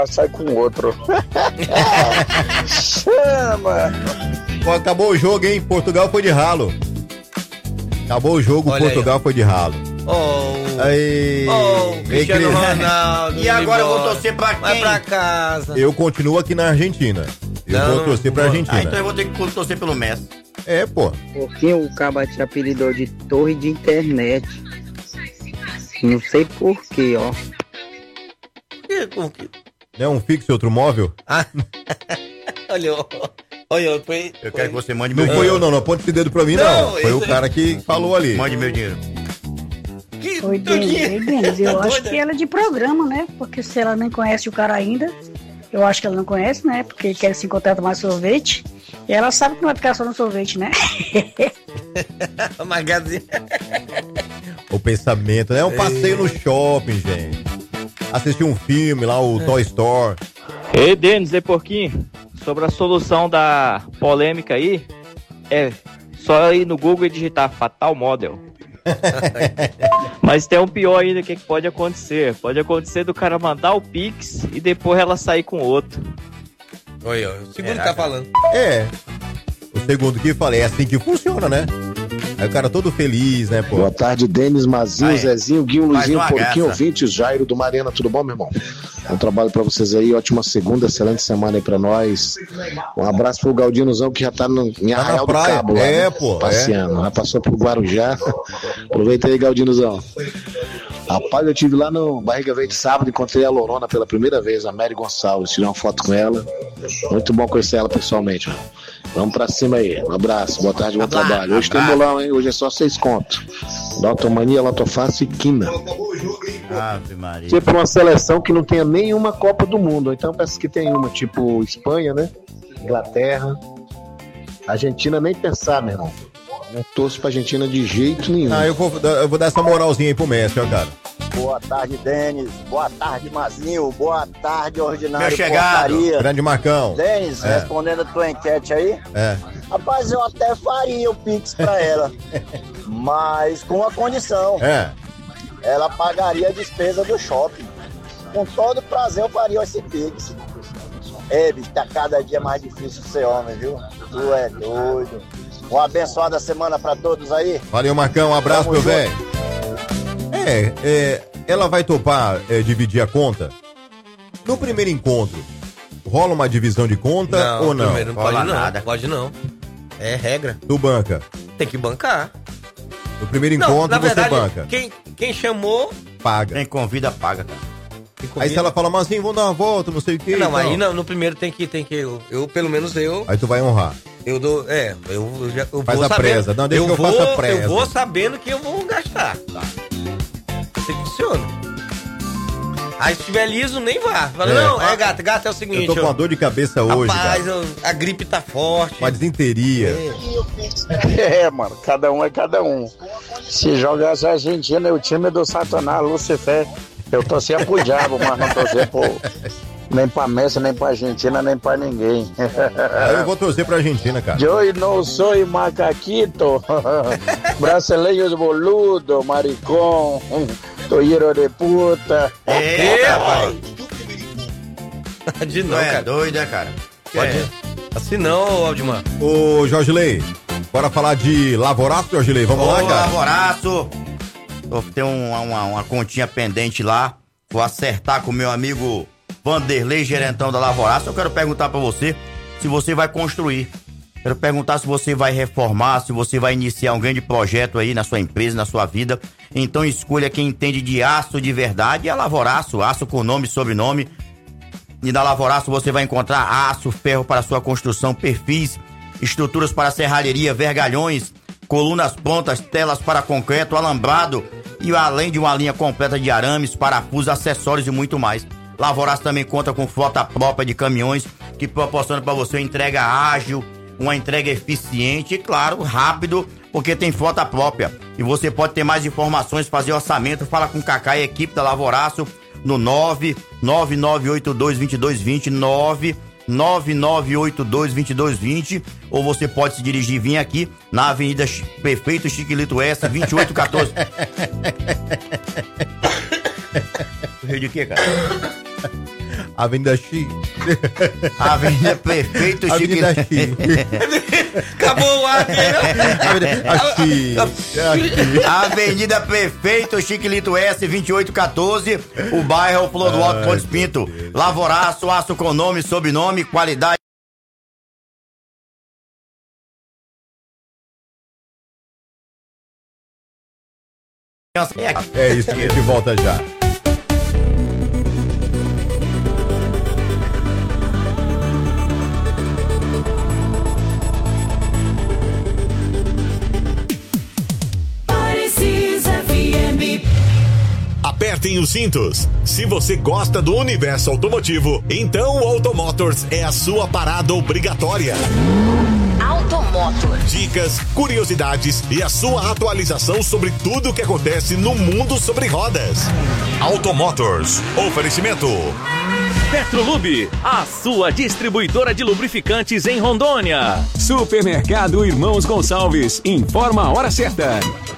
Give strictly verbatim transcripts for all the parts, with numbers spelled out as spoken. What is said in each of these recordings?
sai com outro. Chama! Pô, acabou o jogo, hein? Portugal foi de ralo. Acabou o jogo, Olha Portugal aí, foi de ralo. Oh, aí, oh, Cristiano Cris. Ronaldo. E agora eu vou torcer pra quem? Vai pra casa. Eu continuo aqui na Argentina. Eu Não, vou torcer pra não. Argentina. Ah, então eu vou ter que torcer pelo Messi. É, pô. Por que o Caba te apelidou de torre de internet? Não sei porquê, ó. Não é um fixo e outro móvel? Ah. Olha, olha, foi. Eu quero que você mande Não meu foi dinheiro. eu não, não aponte esse dedo pra mim não. Não, Foi o esse- cara que falou ali. Mande meu dinheiro. Que Oi, Denis, oi, Denis. Eu Tá acho doida? que ela é de programa, né? Porque se ela nem conhece o cara ainda, eu acho que ela não conhece, né? Porque quer se encontrar tomar sorvete. E ela sabe que não vai ficar só no sorvete, né? Magazine. O pensamento, né? É um passeio no shopping, gente. Assistir um filme lá, o Toy Story. Ei, Denis, e Porquinho, sobre a solução da polêmica aí, é só ir no Google e digitar Fatal Model. Mas tem um pior ainda, o que, que pode acontecer? Pode acontecer do cara mandar o Pix e depois ela sair com outro. Olha, o segundo que tá falando. É. O segundo que falei, é assim que funciona, né? Aí o cara todo feliz, né, pô? Boa tarde, Denis, Mazinho, Aí. Zezinho, Guinho, Mais Luizinho, uma Porquinho, graça. ouvintes, Jairo do Marena, tudo bom, meu irmão? Bom trabalho pra vocês aí, ótima segunda, excelente semana aí pra nós. Um abraço pro Galdinozão que já tá no, em na Arraial do praia. Cabo lá, É, né? pô, Passeando, já passou pro Guarujá. Aproveita aí, Galdinozão. Rapaz, eu tive lá no Barriga Verde sábado, encontrei a Lorona pela primeira vez, a Mary Gonçalves, tirei uma foto com ela. Muito bom conhecer ela pessoalmente, mano. Vamos pra cima aí. Um abraço, boa tarde, bom Abraço, trabalho. Hoje tem abraço. bolão, hein? Hoje é só seis contos. Lotomania, Lotofácil e Quina. Ave Maria. Tipo uma seleção que não tenha nenhuma Copa do Mundo. Então peço que tem uma, tipo Espanha, né? Inglaterra. Argentina nem pensar, meu irmão. Não torço pra Argentina de jeito nenhum. Ah, eu vou, eu vou dar essa moralzinha aí pro Messi, ó, cara. Boa tarde, Denis. Boa tarde, Mazinho. Boa tarde, Ordinário Meu chegado. Porcaria. Grande Marcão. Denis, É. respondendo a tua enquete aí, É. rapaz, eu até faria o Pix pra ela, mas com uma condição, É. ela pagaria a despesa do shopping. Com todo prazer eu faria esse Pix. É, bicho, tá cada dia mais difícil ser homem, viu? Tu é doido. Uma abençoada semana pra todos aí. Valeu, Marcão. Um abraço, Tamo meu junto. velho. É, é, ela vai topar é, dividir a conta? No primeiro encontro, rola uma divisão de conta ou não? primeiro não pode Rola não, nada. pode não. É regra. Tu banca. Tem que bancar. No primeiro Não, encontro na você verdade, banca. Quem, quem chamou... Paga. Quem convida, paga, cara. quem Aí convida- se ela fala, mas assim, vamos dar uma volta, não sei o que. Não, aí no, no primeiro tem que, tem que eu, eu, pelo menos eu, Aí tu vai honrar. eu dou, é, eu, eu, já, eu Faz vou a sabendo, presa. Não, deixa eu que eu vou, faça a presa. eu vou sabendo que eu vou gastar. Tá. Assim que funciona. Aí se tiver liso, nem vá. Fala, É. não, é gata, gata é o seguinte, Eu tô com ó, uma dor de cabeça hoje, rapaz, cara. eu- a gripe tá forte. Uma desinteria. É, mano, cada um é cada um. Se jogasse a Argentina, é o time do Satanás, Lucifer. Eu torcia pro diabo, mas não torcia pro, nem pra Messi, nem pra Argentina, nem pra ninguém. Aí eu vou torcer pra Argentina, cara. Eu não sou macaquito, brasileiro boludo, maricón, toyeiro de puta. É, rapaz. De Tu não, é cara. doido, né, cara? Pode. É. Assim não, Aldimar. Ô, Jorge Lei, bora falar de Lavoraço, Jorge Lei. Vamos Ô, lá, cara? Lavoraço. Tô- Tem um- uma, uma continha pendente lá. Vou acertar com o meu amigo Vanderlei, gerentão da Lavoraço. Eu quero perguntar pra você se você vai construir. Quero perguntar se você vai reformar, se você vai iniciar um grande projeto aí na sua empresa, na sua vida. Então escolha quem entende de aço de verdade. É a Lavoraço, aço com nome e sobrenome. E na Lavoraço você vai encontrar aço, ferro para sua construção, perfis, estruturas para serralheria, vergalhões, colunas prontas, telas para concreto, alambrado e além de uma linha completa de arames, parafusos, acessórios e muito mais. Lavoraço também conta com frota própria de caminhões que proporciona para você uma entrega ágil, uma entrega eficiente e, claro, rápido, porque tem frota própria. E você pode ter mais informações, fazer orçamento, fala com o Cacá e a equipe da Lavoraço no nove nove nove oito dois dois dois dois zero, nove nove nove oito dois dois dois dois zero, ou você pode se dirigir e vir aqui na Avenida Ch- Prefeito Chiquilito S, vinte e oito quatorze. Rio de quê, cara? Avenida X. Avenida Prefeito Chiquilito. Avenida X. Acabou o ar, Avenida Prefeito Chiquilito S, vinte e oito quatorze. O bairro Flor do Alto, Pontes Pinto. Lavoraço, aço com nome, sobrenome, qualidade. É isso, a gente volta já. Apertem os cintos. Se você gosta do universo automotivo, então o Automotors é a sua parada obrigatória. Automotors. Dicas, curiosidades e a sua atualização sobre tudo o que acontece no mundo sobre rodas. Automotors. Oferecimento. Petrolube, a sua distribuidora de lubrificantes em Rondônia. Supermercado Irmãos Gonçalves. Informa a hora certa.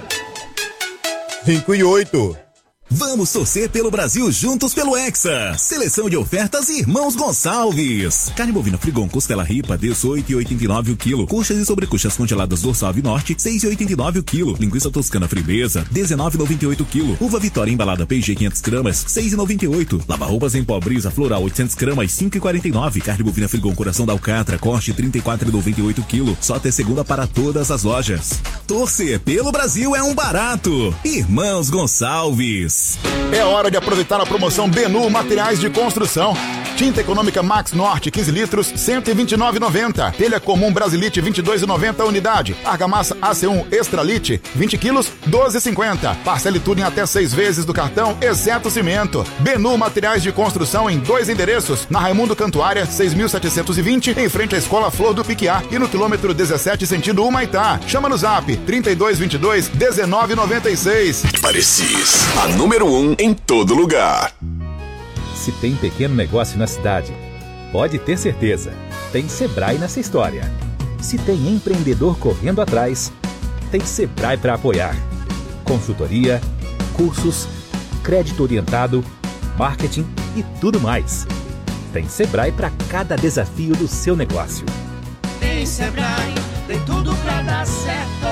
cinco e oito. Vamos torcer pelo Brasil juntos pelo Hexa. Seleção de ofertas Irmãos Gonçalves. Carne bovina Frigon costela ripa dezoito reais e oitenta e nove centavos o quilo. Coxas e sobrecoxas congeladas dorsal e norte seis reais e oitenta e nove centavos o quilo. Linguiça toscana Frimeza dezenove reais e noventa e oito centavos o quilo. Uva Vitória embalada P G quinhentas gramas seis reais e noventa e oito centavos. Lava-roupas em pó Brisa Floral oitocentas gramas cinco reais e quarenta e nove centavos. Carne bovina Frigon Coração da Alcatra corte trinta e quatro reais e noventa e oito centavos o quilo. Só até segunda para todas as lojas. Torcer pelo Brasil é um barato. Irmãos Gonçalves. É hora de aproveitar a promoção Benu Materiais de Construção. Tinta econômica Max Norte quinze litros, cento e vinte e nove reais e noventa centavos. Telha comum Brasilite vinte e dois reais e noventa centavos a unidade. Argamassa A C um Extralite vinte quilos, doze reais e cinquenta centavos. Parcele tudo em até seis vezes do cartão, exceto cimento. Benu Materiais de Construção em dois endereços. Na Raimundo Cantuária, seis mil setecentos e vinte, em frente à Escola Flor do Piquiá. E no quilômetro dezessete, sentido Humaitá. Chama no zap trinta e dois, vinte e dois, dezenove, noventa e seis. Parecis, a número um em todo lugar. Se tem pequeno negócio na cidade, pode ter certeza, tem Sebrae nessa história. Se tem empreendedor correndo atrás, tem Sebrae para apoiar. Consultoria, cursos, crédito orientado, marketing e tudo mais. Tem Sebrae para cada desafio do seu negócio. Tem Sebrae, tem tudo pra dar certo.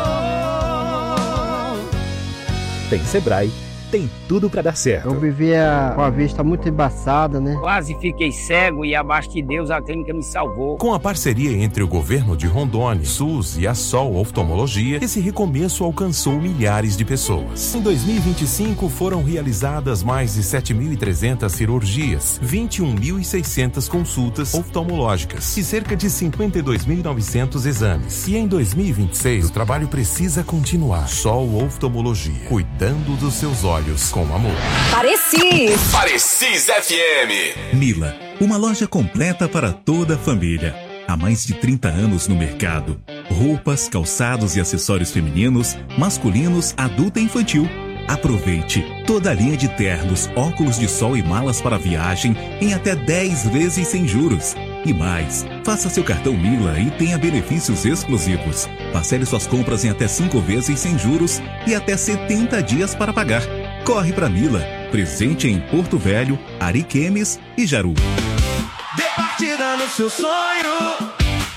Tem Sebrae, tem tudo pra dar certo. Eu vivia com a vista muito embaçada, né? Quase fiquei cego e abaixo de Deus a clínica me salvou. Com a parceria entre o governo de Rondônia, SUS e a Sol Oftalmologia, esse recomeço alcançou milhares de pessoas. Em dois mil e vinte e cinco foram realizadas mais de sete mil e trezentas cirurgias, vinte e um mil e seiscentas consultas oftalmológicas e cerca de cinquenta e dois mil e novecentos exames. E em dois mil e vinte e seis o trabalho precisa continuar. Sol Oftalmologia, cuidando dos seus olhos com amor. Parecis. Parecis F M. Mila, uma loja completa para toda a família. Há mais de trinta anos no mercado. Roupas, calçados e acessórios femininos, masculinos, adulto e infantil. Aproveite toda a linha de ternos, óculos de sol e malas para viagem em até dez vezes sem juros. E mais, faça seu cartão Mila e tenha benefícios exclusivos. Parcele suas compras em até cinco vezes sem juros e até setenta dias para pagar. Corre pra Mila, presente em Porto Velho, Ariquemes e Jaru. Dê partida no seu sonho,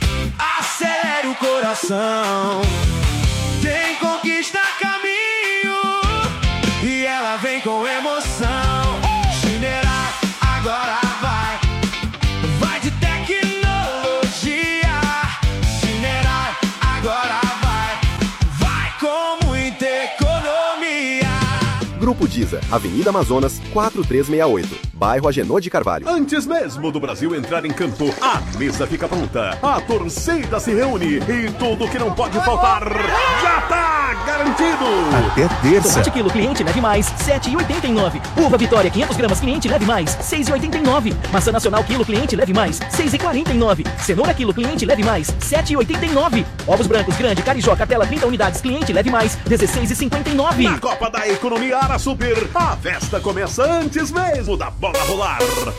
acelere o coração. Tem conquista caminho e ela vem com emoção. Chinerai, agora vai, vai de tecnologia. Chinerai, agora vai, vai com muita economia. Grupo Diza, Avenida Amazonas, quatro três seis oito, bairro Agenor de Carvalho. Antes mesmo do Brasil entrar em campo, a mesa fica pronta, a torcida se reúne e tudo que não pode faltar já tá garantido. Até terça. Tomate quilo, cliente leve mais, sete reais e oitenta e nove centavos. Uva Vitória, quinhentas gramas, cliente leve mais, seis reais e oitenta e nove centavos. Maçã Nacional, quilo, cliente leve mais, seis reais e quarenta e nove centavos. Cenoura, quilo, cliente leve mais, sete reais e oitenta e nove centavos. Ovos brancos, grande, Carijó, Cartela, trinta unidades, cliente leve mais, dezesseis reais e cinquenta e nove centavos. Na Copa da Economia Ara Super, a festa começa antes mesmo da bola rolar.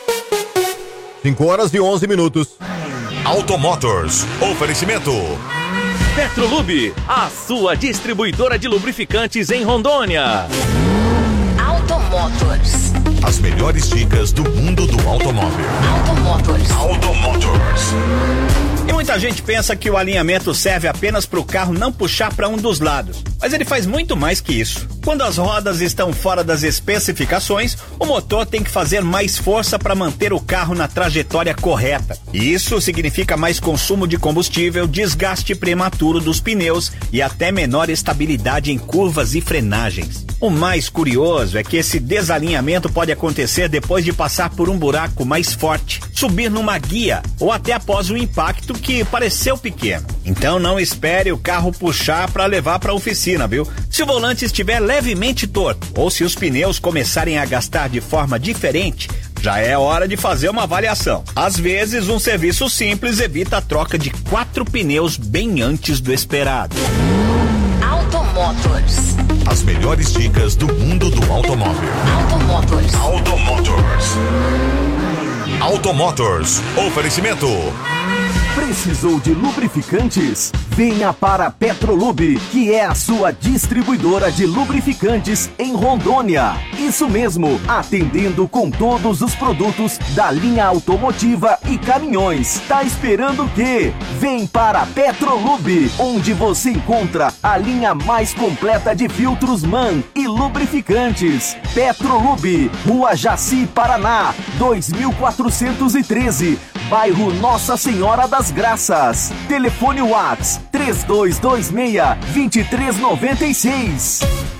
cinco horas e onze minutos. Automotors, oferecimento. Petrolube, a sua distribuidora de lubrificantes em Rondônia. Automotors. As melhores dicas do mundo do automóvel. Automotors. Automotors. E muita gente pensa que o alinhamento serve apenas para o carro não puxar para um dos lados, mas ele faz muito mais que isso. Quando as rodas estão fora das especificações, o motor tem que fazer mais força para manter o carro na trajetória correta. E isso significa mais consumo de combustível, desgaste prematuro dos pneus e até menor estabilidade em curvas e frenagens. O mais curioso é que esse desalinhamento pode acontecer depois de passar por um buraco mais forte, subir numa guia ou até após um impacto que pareceu pequeno. Então não espere o carro puxar para levar para a oficina, viu? Se o volante estiver levemente torto ou se os pneus começarem a gastar de forma diferente, já é hora de fazer uma avaliação. Às vezes, um serviço simples evita a troca de quatro pneus bem antes do esperado. Automotors. As melhores dicas do mundo do automóvel. Automotors. Automotors. Automotors. Oferecimento. Precisou de lubrificantes? Venha para a Petrolube, que é a sua distribuidora de lubrificantes em Rondônia. Isso mesmo, atendendo com todos os produtos da linha automotiva e caminhões. Tá esperando o quê? Vem para a Petrolube, onde você encontra a linha mais completa de filtros MAN e lubrificantes. Petrolube, Rua Jaci, Paraná, dois mil quatrocentos e treze, bairro Nossa Senhora das Graças. Telefone WhatsApp três dois dois seis, dois três nove seis.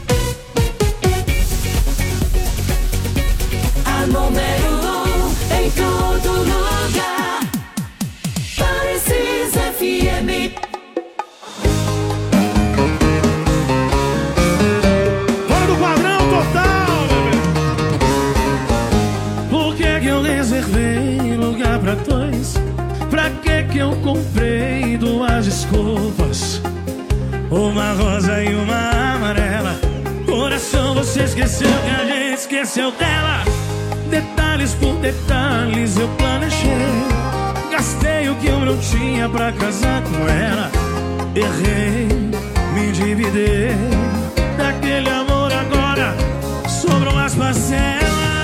A número um em todo lugar. Parecis F M. Fora do padrão total, bebê. Por que que eu reservei lugar pra dois? Pra que que eu comprei duas desculpas? Uma rosa e uma amarela. Coração, você esqueceu que a gente esqueceu dela. Detalhes por detalhes eu planejei. Gastei o que eu não tinha pra casar com ela. Errei, me endividei. Daquele amor agora sobrou as parcelas.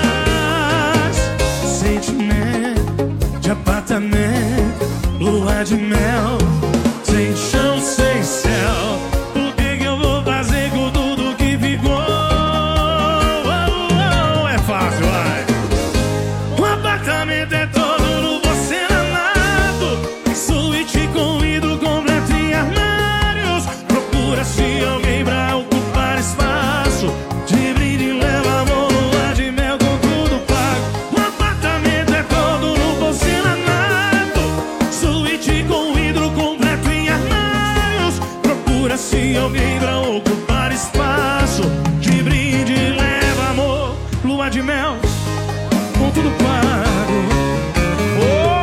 Sentimento de apartamento, lua de mel, sem chão, sem céu. O que que eu vou fazer com tudo que ficou? Oh, oh, é fácil, vai. O apartamento é todo no porcelanato, suíte com vidro completo e armários. Procura-se alguém pra ocupar espaço. De brinde leva amor, lua de mel com tudo pago. O apartamento é todo no porcelanato, suíte com vidro completo em armários. Procura-se alguém pra ocupar espaço. De brinde leva amor, lua de mel com tudo pago. Oh!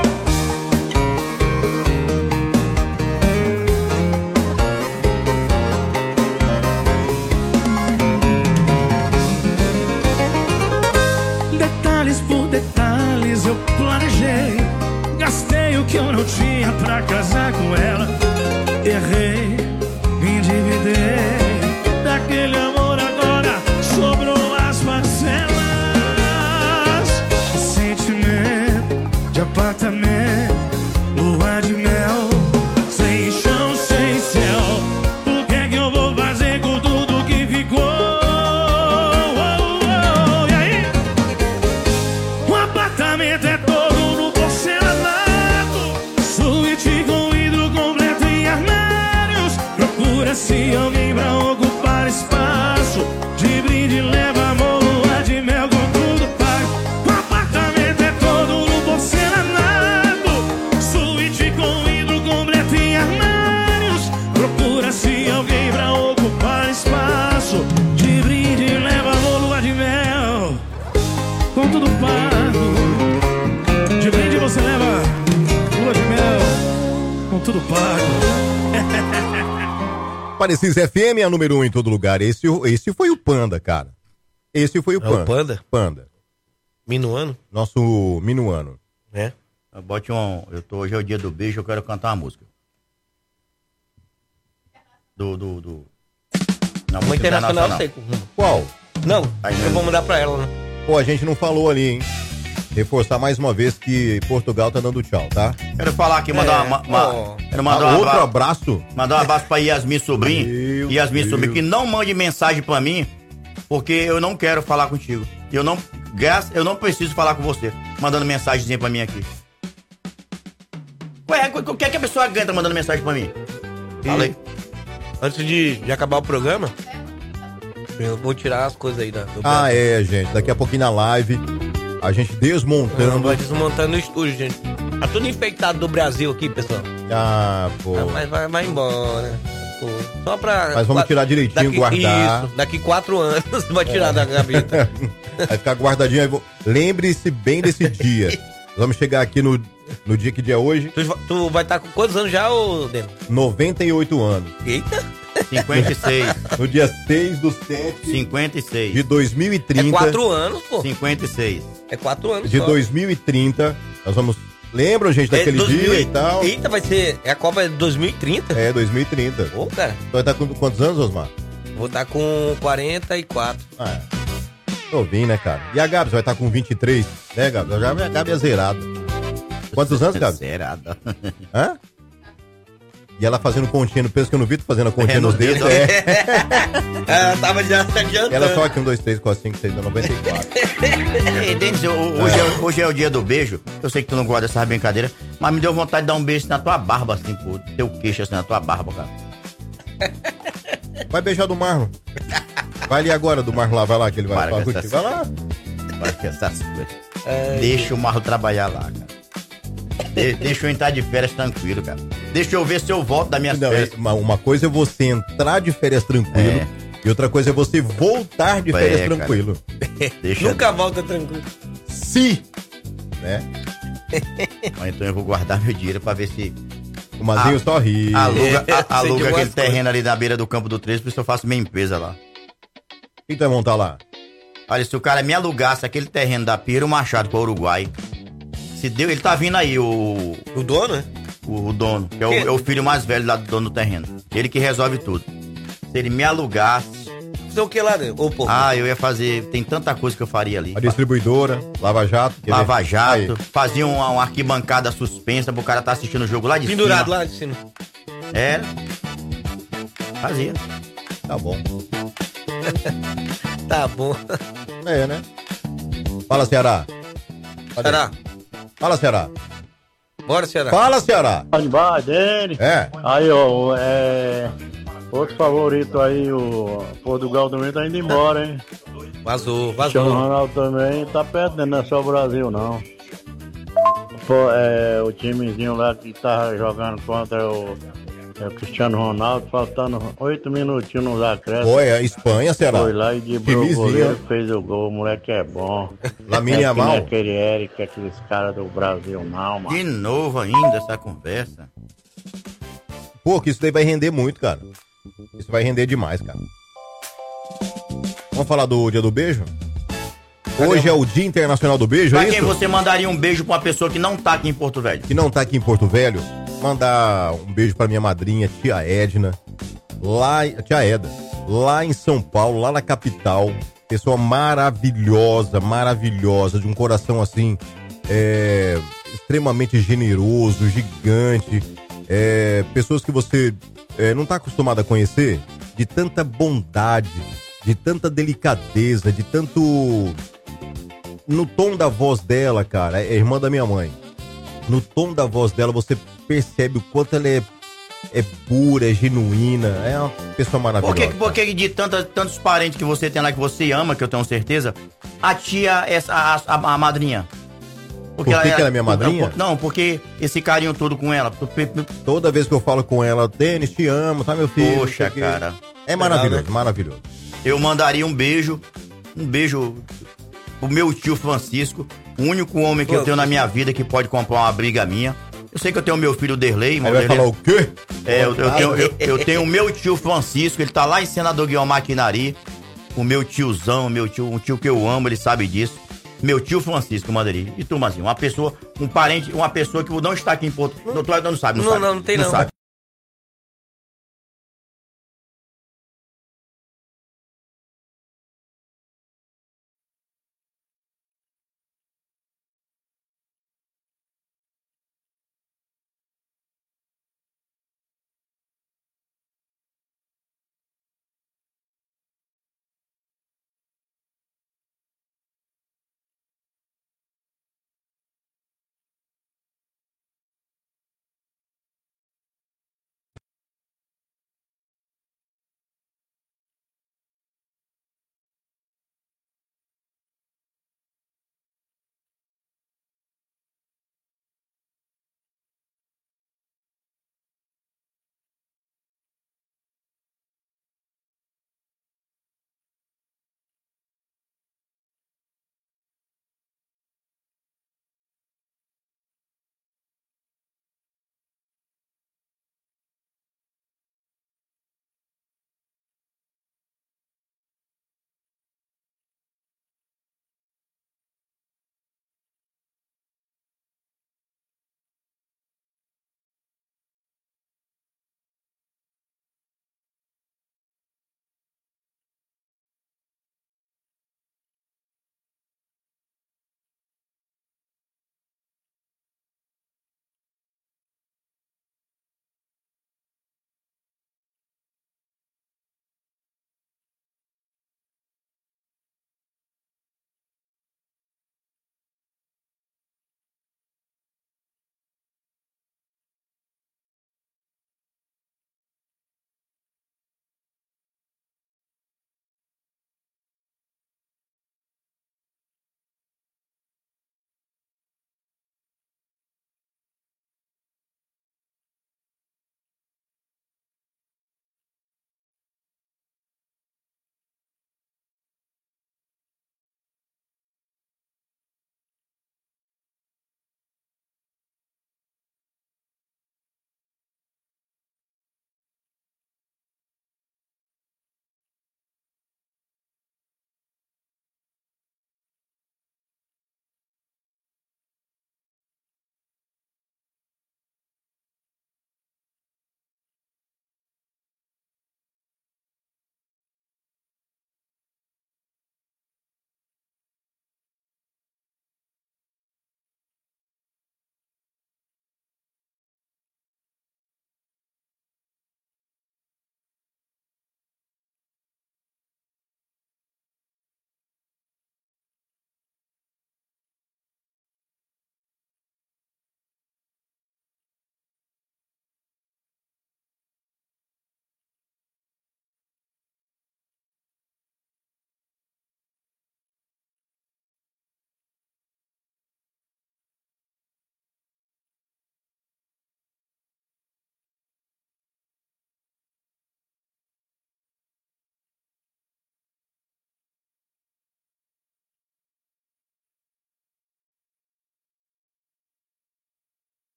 Detalhes por detalhes eu planejei. Gastei o que eu não tinha pra casar com ela. Errei, me endividei. Daquele amor agora sobrou as parcelas. Sentimento de apartamento, lua de mel, sem chão, sem céu. O que é que eu vou fazer com tudo que ficou? Oh, oh, e aí? O apartamento é todo no porcelanato, suíte com vidro completo em armários. Procura-se alguém pra ocupar espaço. De brinde leva amor, lua de mel com tudo pago. O apartamento é todo no porcelanato, suíte com vidro completo em armários. Procura-se alguém pra ocupar espaço. De brinde leva amor, lua de mel com tudo pago. De brinde você leva lua de mel com tudo pago. Parecis F M é a número um em todo lugar. Esse, esse foi o Panda, cara. Esse foi o É Panda. o Panda? Panda. Minuano? Nosso minuano. É. Bote um. Eu tô, hoje é o dia do beijo, eu quero cantar uma música. Do. do, do... Uma internacional, eu sei. Qual? Não, eu vou mandar pra ela, né? Pô, a gente não falou ali, hein? Reforçar mais uma vez que Portugal tá dando tchau, tá? Quero falar aqui, mandar uma, uma, uma- quero mandar Ah, um outro abra- abraço. Mandar um abraço pra Yasmin Sobrinho. Meu Yasmin Deus. Sobrinho, que não mande mensagem pra mim, porque eu não quero falar contigo. Eu não, graças- eu não preciso falar com você, mandando mensagenzinha pra mim aqui. Ué, o que é que a pessoa ganha tá mandando mensagem pra mim? Fala aí. Antes de, de acabar o programa, eu vou tirar as coisas aí da. do Ah, é, gente. Daqui a pouquinho na live, a gente desmontando. Vai desmontando o estúdio, gente. Tá tudo infectado do Brasil aqui, pessoal. Ah, pô. Ah, mas vai, vai embora. Pô, só pra. Mas vamos tirar direitinho, daqui, guardar. Isso, daqui quatro anos vai tirar da gaveta. Vai ficar guardadinho. aí vou- Lembre-se bem desse dia. Vamos chegar aqui no, no dia que dia é hoje. Tu, tu vai estar com quantos anos já, ô Deno? noventa e oito anos. Eita! cinquenta e seis. No dia seis do sete cinquenta e seis. de dois mil e trinta. É quatro anos, pô. cinquenta e seis. É quatro anos De só. dois mil e trinta. Nós vamos. Lembram, gente, É daquele dois mil dia e tal? Eita, vai ser. É a Copa de dois mil e trinta? É, dois mil e trinta. Ô, cara. Tu vai estar com quantos anos, Osmar? Vou estar com quarenta e quatro. Ah, é. Novinho, né, cara? E a Gabs vai estar com vinte e três, né, Gabs? A Gabs a Gabs é zerada. Quantos anos, Gabs? Zerada. Hã? E ela fazendo continha no peso que eu não vi, tu fazendo a continha É, nos no dedos. dedo. É. Ah, tava já se adiantando. Ela só aqui, um, dois, três, quatro, cinco, seis, noventa e quatro. Ei, Denis, ho- hoje, é. hoje é o dia do beijo. Eu sei que tu não gosta dessa brincadeira, mas me deu vontade de dar um beijo na tua barba, assim, pô. Teu queixo assim na tua barba, cara. Vai beijar do Marlon. Vai ali agora do Marlon lá, vai lá que ele vai Para falar com contigo. essas- Vai lá. Para com essas coisas. Ai, Deixa o Marro trabalhar lá, cara. De- deixa eu entrar de férias tranquilo, cara. Deixa eu ver se eu volto da minha Não, férias. é- uma, uma coisa é você entrar de férias tranquilo e outra coisa é você voltar de É, férias cara. tranquilo. Deixa Nunca volta tranquilo. Se, né? Mas então eu vou guardar meu dinheiro pra ver se. O Mazinho Ah, só ri. Aluga, É, a- aluga sei de aquele umas terreno ali na beira do campo do treze, por isso eu faço minha empresa lá. Quem tu vai montar lá? Olha, se o cara me alugasse aquele terreno da Piero Machado para o Uruguai, se deu, ele tá vindo aí, o. O dono, né? O, o dono, que é o, é o filho mais velho lá do dono do terreno. Ele que resolve tudo. Se ele me alugasse. Sei o que lá, né? Ô, pô. Ah, eu ia fazer. Tem tanta coisa que eu faria ali. A distribuidora, Lava Jato. quer ver? Lava Jato, Aí. fazia uma, uma arquibancada suspensa pro cara tá assistindo o jogo lá de Pendurado cima. lá de cima. Era. Fazia. Tá bom. Tá bom. É, né? Fala, Ceará. Cadê? Ceará. Fala, Ceará. Bora, Ceará. Fala, Ceará. Vai, Dene. É. Aí, ó, é. Outro favorito aí, o Portugal também tá indo embora, hein? Vazou, Cristiano vazou. Ronaldo também tá perdendo, não é só o Brasil, não. Pô, é, o timezinho lá que tava jogando contra o, é, o Cristiano Ronaldo, faltando oito minutinhos nos acréscimos. Foi, é Espanha, Ceará. Foi lá e driblou o Timezinho. goleiro, fez o gol, o moleque é bom. Lamine É que Yamal. não é aquele Eric, aqueles caras do Brasil, não, mano. De novo ainda essa conversa. Pô, que isso daí vai render muito, cara. Isso vai render demais, cara. Vamos falar do dia do beijo? Hoje é o Dia Internacional do Beijo, Pra é quem isso? você mandaria um beijo pra uma pessoa que não tá aqui em Porto Velho? Que não tá aqui em Porto Velho, mandar um beijo pra minha madrinha, tia Edna, lá, tia Eda, lá em São Paulo, lá na capital. Pessoa maravilhosa, maravilhosa, de um coração assim, é, extremamente generoso, gigante. É, pessoas que você é, não tá acostumado a conhecer, de tanta bondade, de tanta delicadeza, de tanto... No tom da voz dela, cara, é irmã da minha mãe. No tom da voz dela, você percebe o quanto ela é, é pura, é genuína. É uma pessoa maravilhosa. Por que, por que de tanta, tantos parentes que você tem lá que você ama, que eu tenho certeza, a tia, essa, a, a, a madrinha? Por que que ela é minha madrinha? Não, não, porque esse carinho todo com ela. Toda vez que eu falo com ela, Denis, te amo, tá, meu filho? Poxa, não sei o quê. cara. É maravilhoso, Legal, né? maravilhoso. Eu mandaria um beijo, um beijo pro meu tio Francisco, o único homem que eu tenho na minha vida que pode comprar uma briga minha. Eu sei que eu tenho meu filho Derlei, irmão Aí vai Derlei. falar o quê? É, eu, eu tenho, eu, eu tenho o meu tio Francisco, ele tá lá em Senador Guilherme Maquinari. O meu tiozão, meu tio, um tio que eu amo, ele sabe disso. Meu tio Francisco mandaria. E tu, Mazinho, uma pessoa, um parente, uma pessoa que não está aqui em Porto. Não, tu não sabe, não, Não, sabe. não, não tem não. sabe.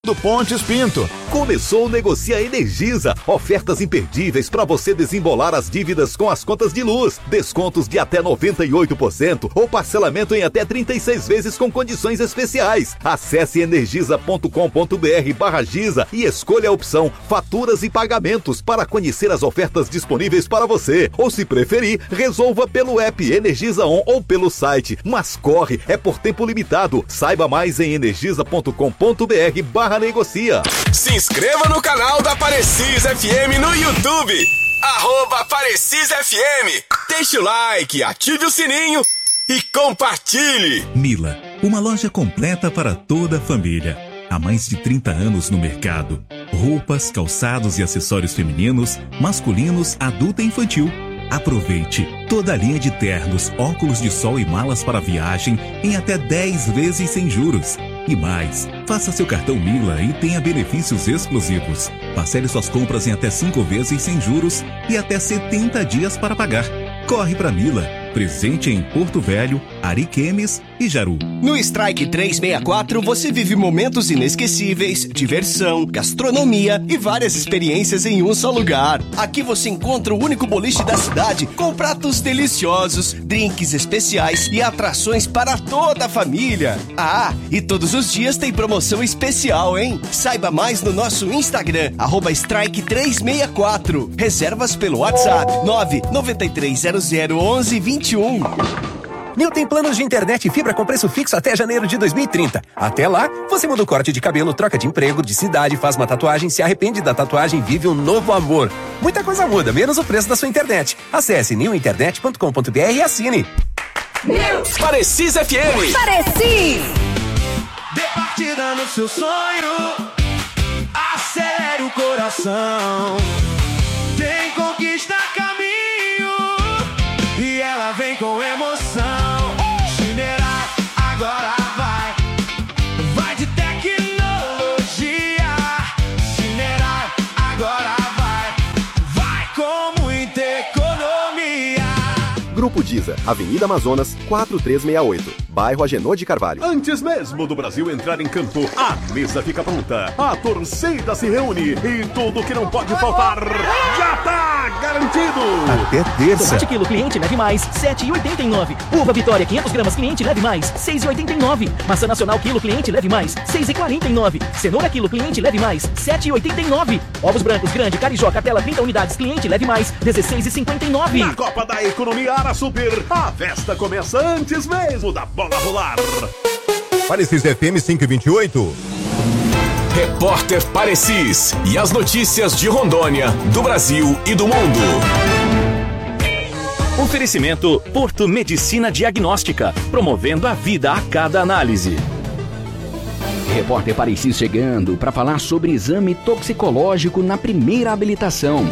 do Pontes Pinto. Começou o Negocia Energisa. Ofertas imperdíveis para você desembolar as dívidas com as contas de luz. Descontos de até noventa e oito por cento ou parcelamento em até trinta e seis vezes com condições especiais. Acesse energisa ponto com ponto br barra Giza e escolha a opção Faturas e Pagamentos para conhecer as ofertas disponíveis para você. Ou se preferir, resolva pelo app Energisa On ou pelo site. Mas corre, é por tempo limitado. Saiba mais em energisa ponto com ponto br barra negocia. Se inscreva no canal da Parecis F M no YouTube. Arroba Parecis F M. Deixe o like, ative o sininho e compartilhe. Mila, uma loja completa para toda a família. Há mais de trinta anos no mercado. Roupas, calçados e acessórios femininos, masculinos, adulto e infantil. Aproveite toda a linha de ternos, óculos de sol e malas para viagem em até dez vezes sem juros. E mais, faça seu cartão Mila e tenha benefícios exclusivos. Parcele suas compras em até cinco vezes sem juros e até setenta dias para pagar. Corre para Mila, presente em Porto Velho, Ariquemes e Jaru. No Strike trezentos e sessenta e quatro você vive momentos inesquecíveis, diversão, gastronomia e várias experiências em um só lugar. Aqui você encontra o único boliche da cidade com pratos deliciosos, drinks especiais e atrações para toda a família. Ah, e todos os dias tem promoção especial, hein? Saiba mais no nosso Instagram, arroba Strike trezentos e sessenta e quatro. Reservas pelo WhatsApp nove nove três zero zero onze vinte e um. Nil tem planos de internet e fibra com preço fixo até janeiro de dois mil e trinta. Até lá, você muda o corte de cabelo, troca de emprego, de cidade, faz uma tatuagem, se arrepende da tatuagem e vive um novo amor. Muita coisa muda, menos o preço da sua internet. Acesse nil internet ponto com ponto br e assine. Nil. Parecis F M. Parecis. Dê partida no seu sonho. Acelere o coração. Tem conquista caminho. E ela vem com emoção. Chinerar agora vai. Vai de tecnologia. Chinerar agora vai. Vai com muita economia. Grupo Giza, Avenida Amazonas, quatro três seis oito, bairro Agenor de Carvalho. Antes mesmo do Brasil entrar em campo, a mesa fica pronta. A torcida se reúne e tudo que não pode faltar já tá garantido. Até terça. Tomate quilo cliente leve mais, sete reais e oitenta e nove centavos. Uva Vitória quinhentos gramas cliente leve mais, seis reais e oitenta e nove centavos. Maçã nacional quilo cliente leve mais, seis reais e quarenta e nove centavos. Cenoura quilo cliente leve mais, sete reais e oitenta e nove centavos. Ovos brancos grande Carijó Catela trinta unidades cliente leve mais, dezesseis reais e cinquenta e nove centavos. Na Copa da Economia Ara Super, a festa começa antes mesmo da bola rolar. Parecis F M cinco e vinte e oito. Repórter Parecis e as notícias de Rondônia, do Brasil e do mundo. Oferecimento Porto Medicina Diagnóstica, promovendo a vida a cada análise. Repórter Parecis chegando para falar sobre exame toxicológico na primeira habilitação.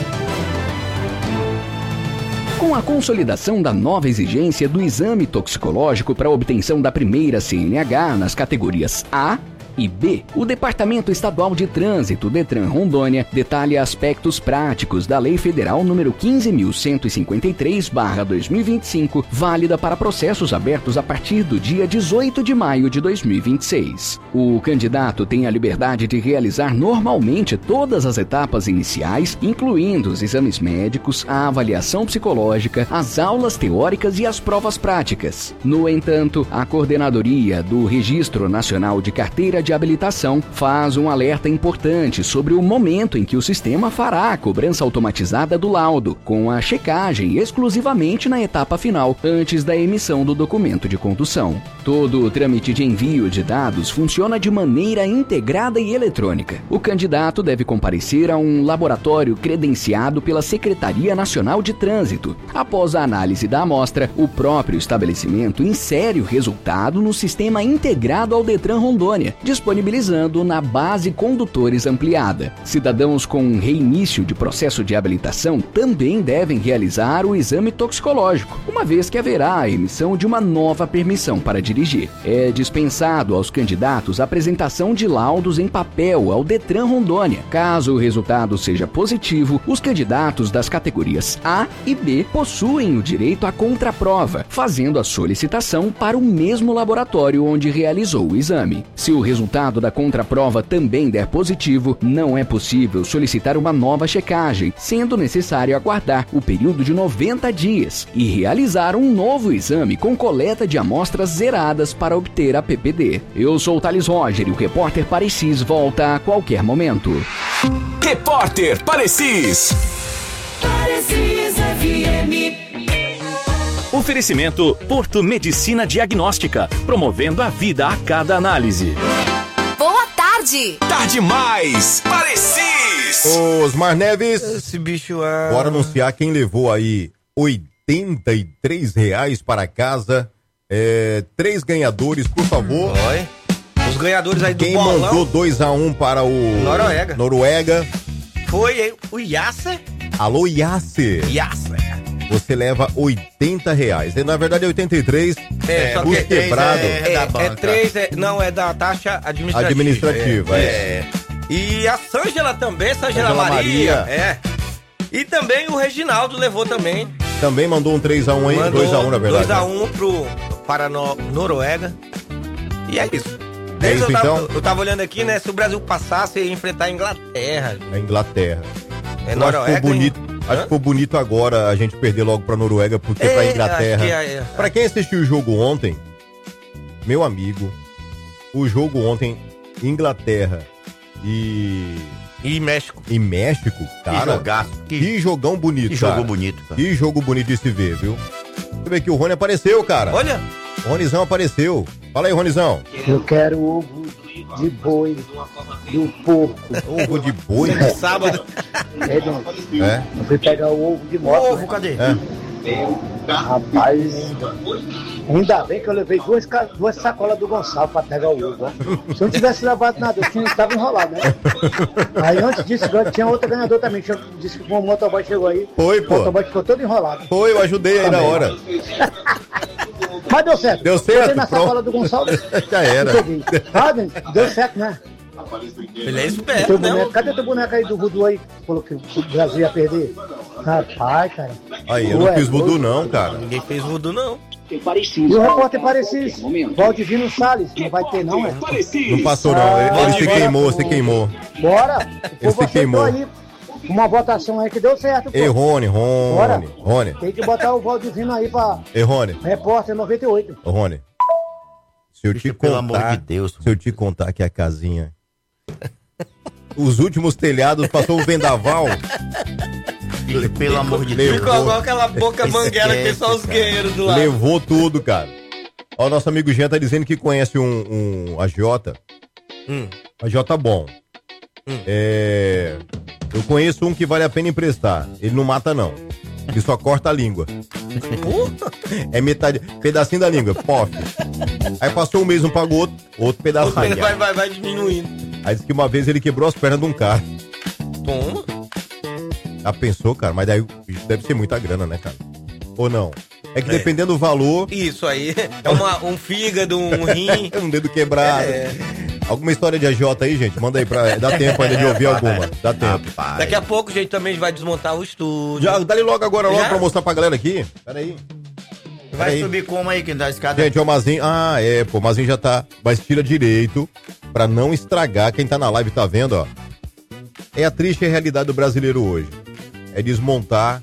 Com a consolidação da nova exigência do exame toxicológico para a obtenção da primeira C N H nas categorias A e B, o Departamento Estadual de Trânsito, Detran Rondônia, detalha aspectos práticos da Lei Federal número quinze mil cento e cinquenta e três barra dois mil e vinte e cinco, válida para processos abertos a partir do dia dezoito de maio de dois mil e vinte e seis. O candidato tem a liberdade de realizar normalmente todas as etapas iniciais, incluindo os exames médicos, a avaliação psicológica, as aulas teóricas e as provas práticas. No entanto, a Coordenadoria do Registro Nacional de Carteira de Habilitação faz um alerta importante sobre o momento em que o sistema fará a cobrança automatizada do laudo, com a checagem exclusivamente na etapa final, antes da emissão do documento de condução. Todo o trâmite de envio de dados funciona de maneira integrada e eletrônica. O candidato deve comparecer a um laboratório credenciado pela Secretaria Nacional de Trânsito. Após a análise da amostra, o próprio estabelecimento insere o resultado no sistema integrado ao Detran Rondônia, disponibilizando na base condutores ampliada. Cidadãos com reinício de processo de habilitação também devem realizar o exame toxicológico, uma vez que haverá a emissão de uma nova permissão para dirigir. É dispensado aos candidatos a apresentação de laudos em papel ao Detran Rondônia. Caso o resultado seja positivo, os candidatos das categorias A e B possuem o direito à contraprova, fazendo a solicitação para o mesmo laboratório onde realizou o exame. Se o resultado resultado da contraprova também der positivo, não é possível solicitar uma nova checagem, sendo necessário aguardar o período de noventa dias e realizar um novo exame com coleta de amostras zeradas para obter a P P D. Eu sou o Thales Roger e o repórter Parecis volta a qualquer momento. Repórter Parecis. Parecis F M. Oferecimento Porto Medicina Diagnóstica, promovendo a vida a cada análise. Boa tarde. Tarde mais. Parecis. Osmar Neves. Esse bicho é... Bora anunciar quem levou aí oitenta e três reais para casa. É, três ganhadores, por favor. Oi. Os ganhadores aí do Quem bolão. mandou dois a um para o Noruega. Noruega. Foi o Yasser. Alô, Yasser. Yasser. Você leva oitenta reais. Na verdade é oitenta e três. É, só custo que quebrado. É, é, é três, é, não, é da taxa administrativa. Administrativa, é. é. é. E a Sângela também, Sângela Sângela Maria, Maria. É. E também o Reginaldo levou também. Também mandou um três a um aí, dois a um na verdade. dois a um pro, para no, Noruega. E é isso. É isso eu, tava, então? eu tava olhando aqui, né? Se o Brasil passasse, ia enfrentar a Inglaterra. A Inglaterra. É Eu Noruega. acho que ficou bonito, hein? acho que ficou bonito agora a gente perder logo pra Noruega, porque É, pra acho Inglaterra. que é, é. Pra quem assistiu o jogo ontem, meu amigo, o jogo ontem, Inglaterra e. E México. E México, cara. jogaço. Que, que jogão bonito, Que cara. jogo bonito, cara. Que jogo bonito de se ver, viu? Você vê que o Rony apareceu, cara. Olha. O Ronizão apareceu. Fala aí, Ronizão. Eu quero ovo de boi, do porco. Ovo de boi? É. Sábado. É, Dom. É? Eu fui pegar o ovo de moto. Ovo, né? cadê? É. Rapaz, ainda bem que eu levei duas, ca- duas sacolas do Gonçalo pra pegar o ovo. Ó. Se eu não tivesse levado nada, eu tinha, estava enrolado, né? Aí antes disso, tinha outro ganhador também. Tinha, disse que o motoboy chegou aí. Foi, pô. O motoboy ficou todo enrolado. Foi, eu ajudei aí na hora. Mas deu certo. Deu certo, Peguei na pronto. sacola do Gonçalo. Já era. Peguei. Ah, deu certo, né? Ele é Teu esperto, né? boneco, cadê teu boneco aí do voodoo aí? Falou que o Brasil ia perder. Rapaz, cara. Aí, eu não Ué, fiz voodoo doido. não, cara. Ninguém fez voodoo, não. E o repórter Parecis, Valdivino Salles, não vai ter não, é? Não passou não, ele, ele se queimou, se queimou. Bora! Ele se queimou. Aí uma votação aí que deu certo, pô. Ei, Rony, Bora. Rony, Rony. Tem que botar o Valdivino aí pra Ei, Rony, repórter noventa e oito. ô, Rony. Se eu te pelo amor contar, de Deus. se eu te contar que a casinha, os últimos telhados passou o vendaval. Pelo amor de Deus. Ficou igual aquela boca mangueira que tem só os guerreiros do lado. Levou tudo, cara. Ó, o nosso amigo Jean tá dizendo que conhece um, um agiota. Hum. Agiota bom. Hum. É... Eu conheço um que vale a pena emprestar. Ele não mata, não. Ele só corta a língua. É metade, pedacinho da língua, pof. Aí passou um mês, um pagou outro, outro pedacinho. Vai, vai, vai diminuindo. Aí disse que uma vez ele quebrou as pernas de um cara. Toma. Já pensou, cara? Mas daí deve ser muita grana, né, cara? Ou não? É que É. dependendo do valor... Isso aí é uma, um fígado, um rim. um dedo quebrado. É. Alguma história de agiota aí, gente? Manda aí pra... Dá tempo ainda de ouvir alguma. Dá tempo. Daqui a pouco a gente também vai desmontar o estúdio. Já, dá-lhe logo agora, logo Já? pra mostrar pra galera aqui. Pera aí. Vai Peraí. subir como aí, quem dá a escada? Gente, ó, o Mazinho... Ah, é, pô, o Mazinho já tá... Mas tira direito pra não estragar. Quem tá na live tá vendo, ó. É a triste realidade do brasileiro hoje. É desmontar...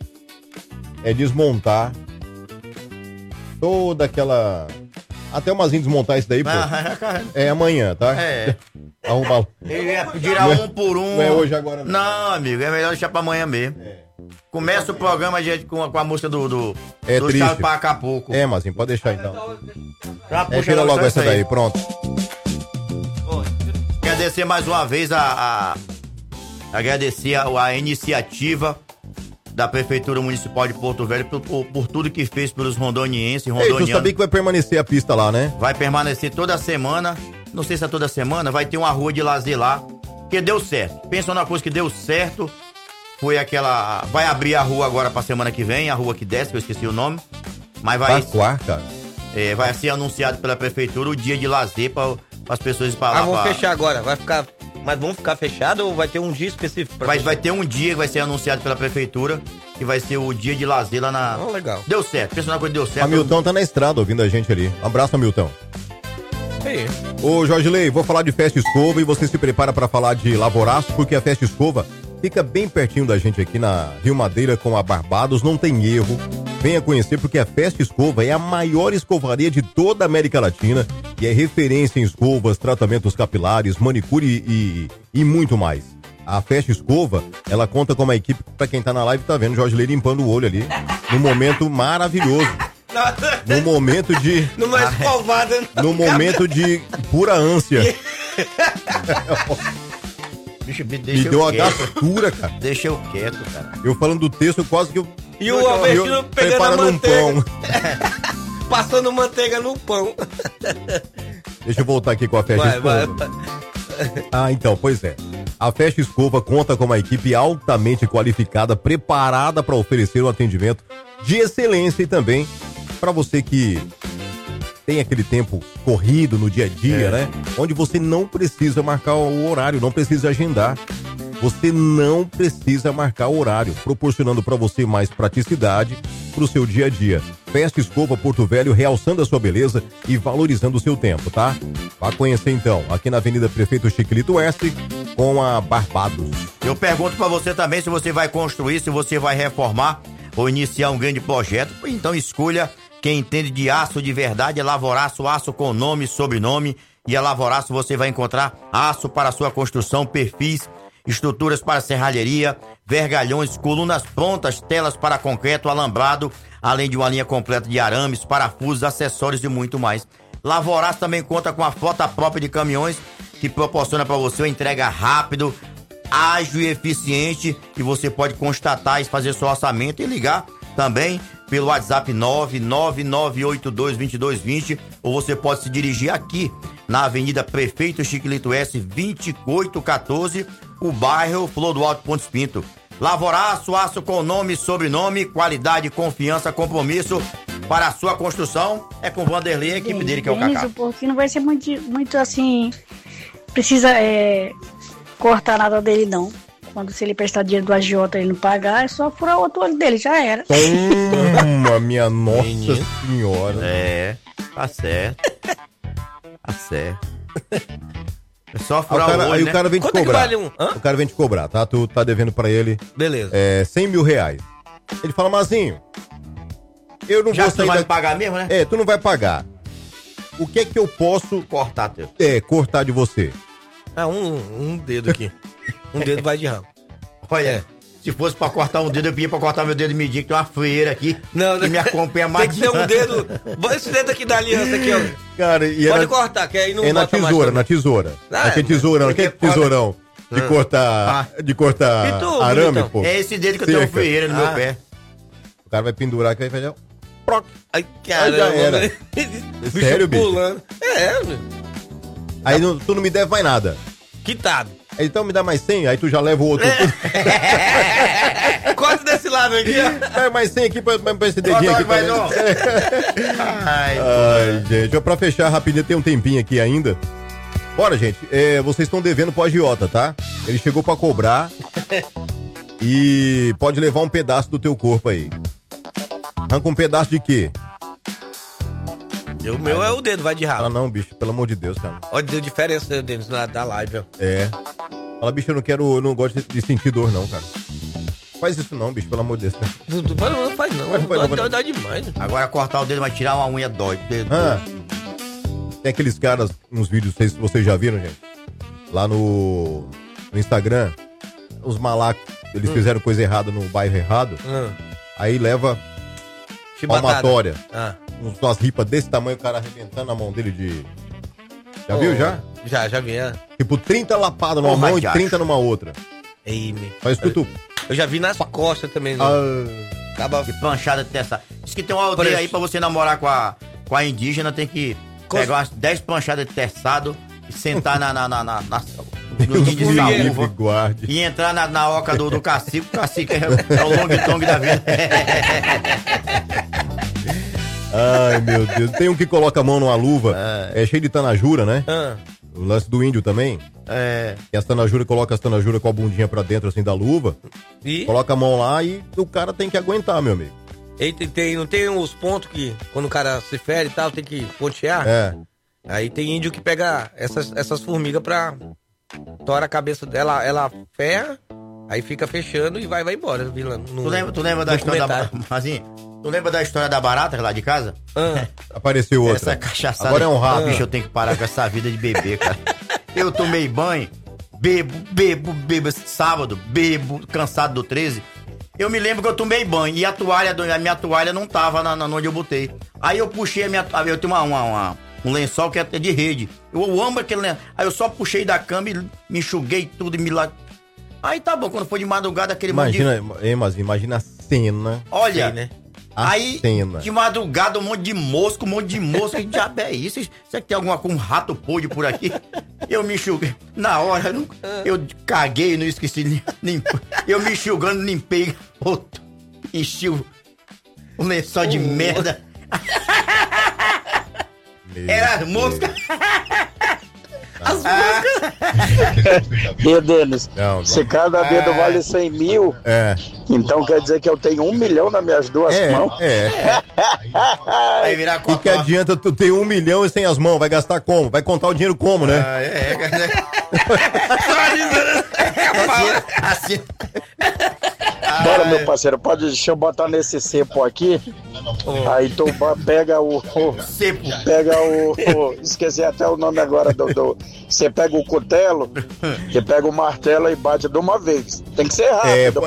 É desmontar... Toda aquela... Até o Mazinho desmontar isso daí, pô. É amanhã, tá? É. Arrumar... Ele ia tirar um por um. Não é hoje agora, não. Não, amigo, é melhor deixar pra amanhã mesmo. Começa o programa, gente, com a, com a música do, do, É do triste. Charles para Acapulco. É, Mazinho, pode deixar então. Já É, puxa tira logo logo essa essa aí. daí, pronto. Agradecer mais uma vez a, a- agradecer a, a iniciativa da Prefeitura Municipal de Porto Velho por, por- por tudo que fez pelos rondonienses e Ei, tu rondonianos. sabia que vai permanecer a pista lá, né? Vai permanecer toda semana, não sei se é toda semana, vai ter uma rua de lazer lá, que deu certo. Pensa numa coisa que deu certo, foi aquela... Vai abrir a rua agora pra semana que vem, a rua que desce, que eu esqueci o nome, mas vai... Paquar, cara. É, vai ser anunciado pela Prefeitura o dia de lazer para as pessoas ir pra lá. Ah, vamos pra- fechar agora. Vai ficar. Mas vamos ficar fechado ou vai ter um dia específico pra Vai, fechar? vai ter um dia que vai ser anunciado pela Prefeitura, que vai ser o dia de lazer lá na... Oh, legal. Deu certo, pensa numa coisa que deu certo. Hamilton tá na estrada ouvindo a gente ali. Um abraço, Hamilton. Aí. Ô, Jorge Lei, vou falar de Festa Escova e você se prepara para falar de Lavoraço, porque a Festa Escova fica bem pertinho da gente aqui na Rio Madeira com a Barbados, não tem erro. Venha conhecer porque a Festa Escova é a maior escovaria de toda a América Latina e é referência em escovas, tratamentos capilares, manicure e, e, e muito mais. A Festa Escova, ela conta com uma equipe, pra quem tá na live tá vendo o Jorge Lei limpando o olho ali, num momento maravilhoso. No momento de... Numa escovada. No momento de pura ânsia. Bicho, me Me deixa deu eu uma quieto. gastura, cara. Deixa eu quieto, cara. Eu falando do texto, eu quase que eu... E o Albertino pegando a preparando um manteiga. pão. Passando manteiga no pão. Deixa eu voltar aqui com a Festa Vai, vai, Escova. Ah, então, pois é. A Festa Escova conta com uma equipe altamente qualificada, preparada para oferecer um atendimento de excelência e também para você que tem aquele tempo corrido no dia a dia, É. né? Onde você não precisa marcar o horário, não precisa agendar. Você não precisa marcar o horário, proporcionando para você mais praticidade para o seu dia a dia. Festa Escova Porto Velho, realçando a sua beleza e valorizando o seu tempo, tá? Vá conhecer então, aqui na Avenida Prefeito Chiquilito Oeste, com a Barbados. Eu pergunto pra você também se você vai construir, se você vai reformar ou iniciar um grande projeto. Então escolha quem entende de aço de verdade, é Lavoraço, aço com nome e sobrenome. E a Lavoraço você vai encontrar aço para sua construção, perfis, estruturas para serralheria, vergalhões, colunas prontas, telas para concreto, alambrado, além de uma linha completa de arames, parafusos, acessórios e muito mais. Lavoraço também conta com a frota própria de caminhões que proporciona para você uma entrega rápido, ágil e eficiente, e você pode constatar e fazer seu orçamento e ligar também pelo WhatsApp nove nove nove oito dois dois dois dois zero, ou você pode se dirigir aqui na Avenida Prefeito Chiquilito S vinte e oito quatorze, o bairro Flor do Alto Pontes Pinto. Lavoraço, aço com nome e sobrenome, qualidade, confiança, compromisso para a sua construção. É com o Vanderlei, a equipe dele que é o Denis, Cacá. o porquinho não vai ser muito, muito assim, precisa é, cortar nada dele não. Quando se ele prestar dinheiro do agiota e ele não pagar, é só furar o outro olho dele, já era. Toma, minha nossa Menino. senhora. É, tá certo. Tá certo. É só Aí o furar cara, o olho, aí né? o cara vem te Quanto é que cobrar. vale um? Hã? O cara vem te cobrar, tá? Tu tá devendo pra ele Beleza. é, cem mil reais. Ele fala, Mazinho, eu não Já vou que sair tu vai daqui- pagar mesmo, né? É, tu não vai pagar. O que é que eu posso Cortar teu. é, cortar de você? Ah, um, um dedo aqui. Um dedo vai de ramo. Olha, É. se fosse pra cortar um dedo, eu pedia pra cortar meu dedo medinho, que tem uma freira aqui Não, que me acompanha mais. Tem que ser um dedo. Esse dedo aqui da aliança aqui, ó. Cara, e Pode é na, cortar, que aí não é na bota mais tesoura, também. na tesoura. Ah, Aquele é, tesourão, porque aquele pode- tesourão de Ah. cortar, de cortar E tu, arame, bonitão? pô. É esse dedo que eu tenho Cerca. freira no Ah. meu pé. O cara vai pendurar aqui e vai fazer... Proc. Ai, Aí já era. caramba. Bicho Sério, bicho? pulando. É, meu. Aí não- tu não me deve mais nada. Quitado. Então me dá mais cem, aí tu já leva o outro. Corta desse lado aqui, ó. Dá mais cem aqui pra, pra esse dedinho Vai, aqui. vai, também. não. Ai, Ai, gente, ó, pra fechar rapidinho, tem um tempinho aqui ainda. Bora, gente, é, vocês estão devendo pro agiota, tá? Ele chegou pra cobrar e pode levar um pedaço do teu corpo aí. Arranca um pedaço de quê? O meu é o dedo, vai de Ah, rabo. não, bicho, pelo amor de Deus, cara. Olha, deu diferença, Denis, na da live, ó. É. Fala, bicho, eu não quero, eu não gosto de, de sentir dor, não, cara. Faz isso não, bicho, pelo amor de Deus. Não, não faz não, faz não. Vai, vai, vai, vai. Dói, dói demais. Agora cortar o dedo, mas tirar uma unha dói. Dedo. Ah, tem aqueles caras, uns vídeos, não sei se vocês já viram, gente. Lá no, no Instagram, os malacos, eles Hum. fizeram coisa errada no bairro errado, Ah, aí leva chibatada. palmatória. Ah. Uns- Umas ripas desse tamanho, o cara arrebentando a mão dele de... Já viu, Oh, já? Já, já vi, é. Tipo, trinta lapadas numa Oh, mão vai e de trinta numa outra. Ei, me. Só escuta. Eu já vi nas costas também. Né? Ah, Acaba... Que panchada de testar. Diz que tem uma aldeia Preço. aí pra você namorar com a, com a indígena, tem que Cos- pegar umas dez panchadas de testado e sentar na, na, na, na, na no Deus ninho de me livre, saúva guarde. e entrar na, na oca do, do cacique. O cacique é, é o long tong da vida. Ai, meu Deus. Tem um que coloca a mão numa luva, é, cheio de tanajura, né? Ah, O lance do índio também. É. E as tanajura, coloca as tanajura com a bundinha pra dentro, assim, da luva. e Coloca a mão lá e o cara tem que aguentar, meu amigo. e tem, tem, não tem os pontos que quando o cara se fere e tal, tem que pontear? É. Aí tem índio que pega essas, essas formigas pra... Tora a cabeça dela, ela ferra, aí fica fechando e vai, vai embora. No, tu, lembra, tu lembra da história da... Assim, tu lembra da história da barata lá de casa? Ah. Apareceu outra. Essa cachaçada. Agora é um rato. Ah. Bicho, eu tenho que parar com essa vida de beber, cara. Eu tomei banho, bebo, bebo, bebo sábado, bebo, cansado do treze. Eu me lembro que eu tomei banho e a toalha, a minha toalha não tava na, na onde eu botei. Aí eu puxei a minha... Eu tenho uma... uma, uma um lençol que é de rede. Eu amo aquele lençol. Aí eu só puxei da cama e me enxuguei tudo e me lá. Aí tá bom, quando foi de madrugada aquele imagina, monte de... Hein, mas imagina a cena. Olha, sei, né? A aí cena. De madrugada um monte de mosca, um monte de mosca. Que diabo é isso? Será que tem alguma com um rato podre por aqui? Eu me enxuguei. Na hora, eu, eu caguei, não esqueci de limpar. Eu me enxugando, limpei. Outro, enchi o lençol oh. de merda. Era as moscas. As moscas. E Denis, se cada dedo vale cem mil, é. Então quer dizer que eu tenho um milhão nas minhas duas é, mãos? É. Vai virar e que adianta tu ter um milhão e sem as mãos? Vai gastar como? Vai contar o dinheiro como, né? Ah, é, é. Assim. Bora, meu parceiro, pode, deixa eu botar nesse cepo aqui. Oh. Aí tu pega o. o cepo. Pega o, o. Esqueci até o nome agora do. do você pega o cutelo, você pega o martelo e bate de uma vez. Tem que ser rápido.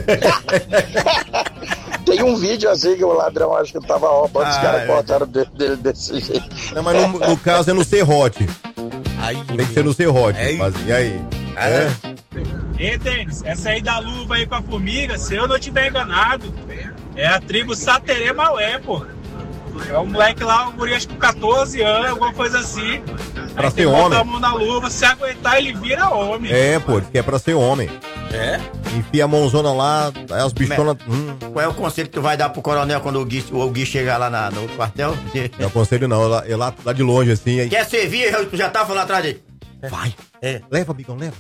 É, tem um vídeo assim que o ladrão acho que tava roubando, ah, os caras é. cortaram dele, dele desse jeito. Não, mas no, no caso é no serrote. Aí, tem que ser no serrote. É. Mas, e aí? Ah, é? Ei, Denis, essa aí da luva aí com a formiga, se eu não tiver enganado, é a tribo Saterê Maué, pô. É um moleque lá, um guri acho que com catorze anos, alguma coisa assim. Pra aí ser homem. Botar a mão na luva, se aguentar ele vira homem. É, pô, que é pra ser homem. É? Enfia a mãozona lá, aí as bichonas... Hum. Qual é o conselho que tu vai dar pro coronel quando o Gui, o Gui chegar lá na, no quartel? Não é conselho não, é lá, é lá, lá de longe assim. Aí... Quer servir? Tu já tá falando atrás dele. Vai. É. Leva, amigão, leva.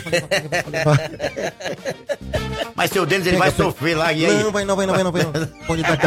Mas seu Denis, ele vai sofrer lá e aí? Não, vai não, vai não, vai não, vai não. Pode dar.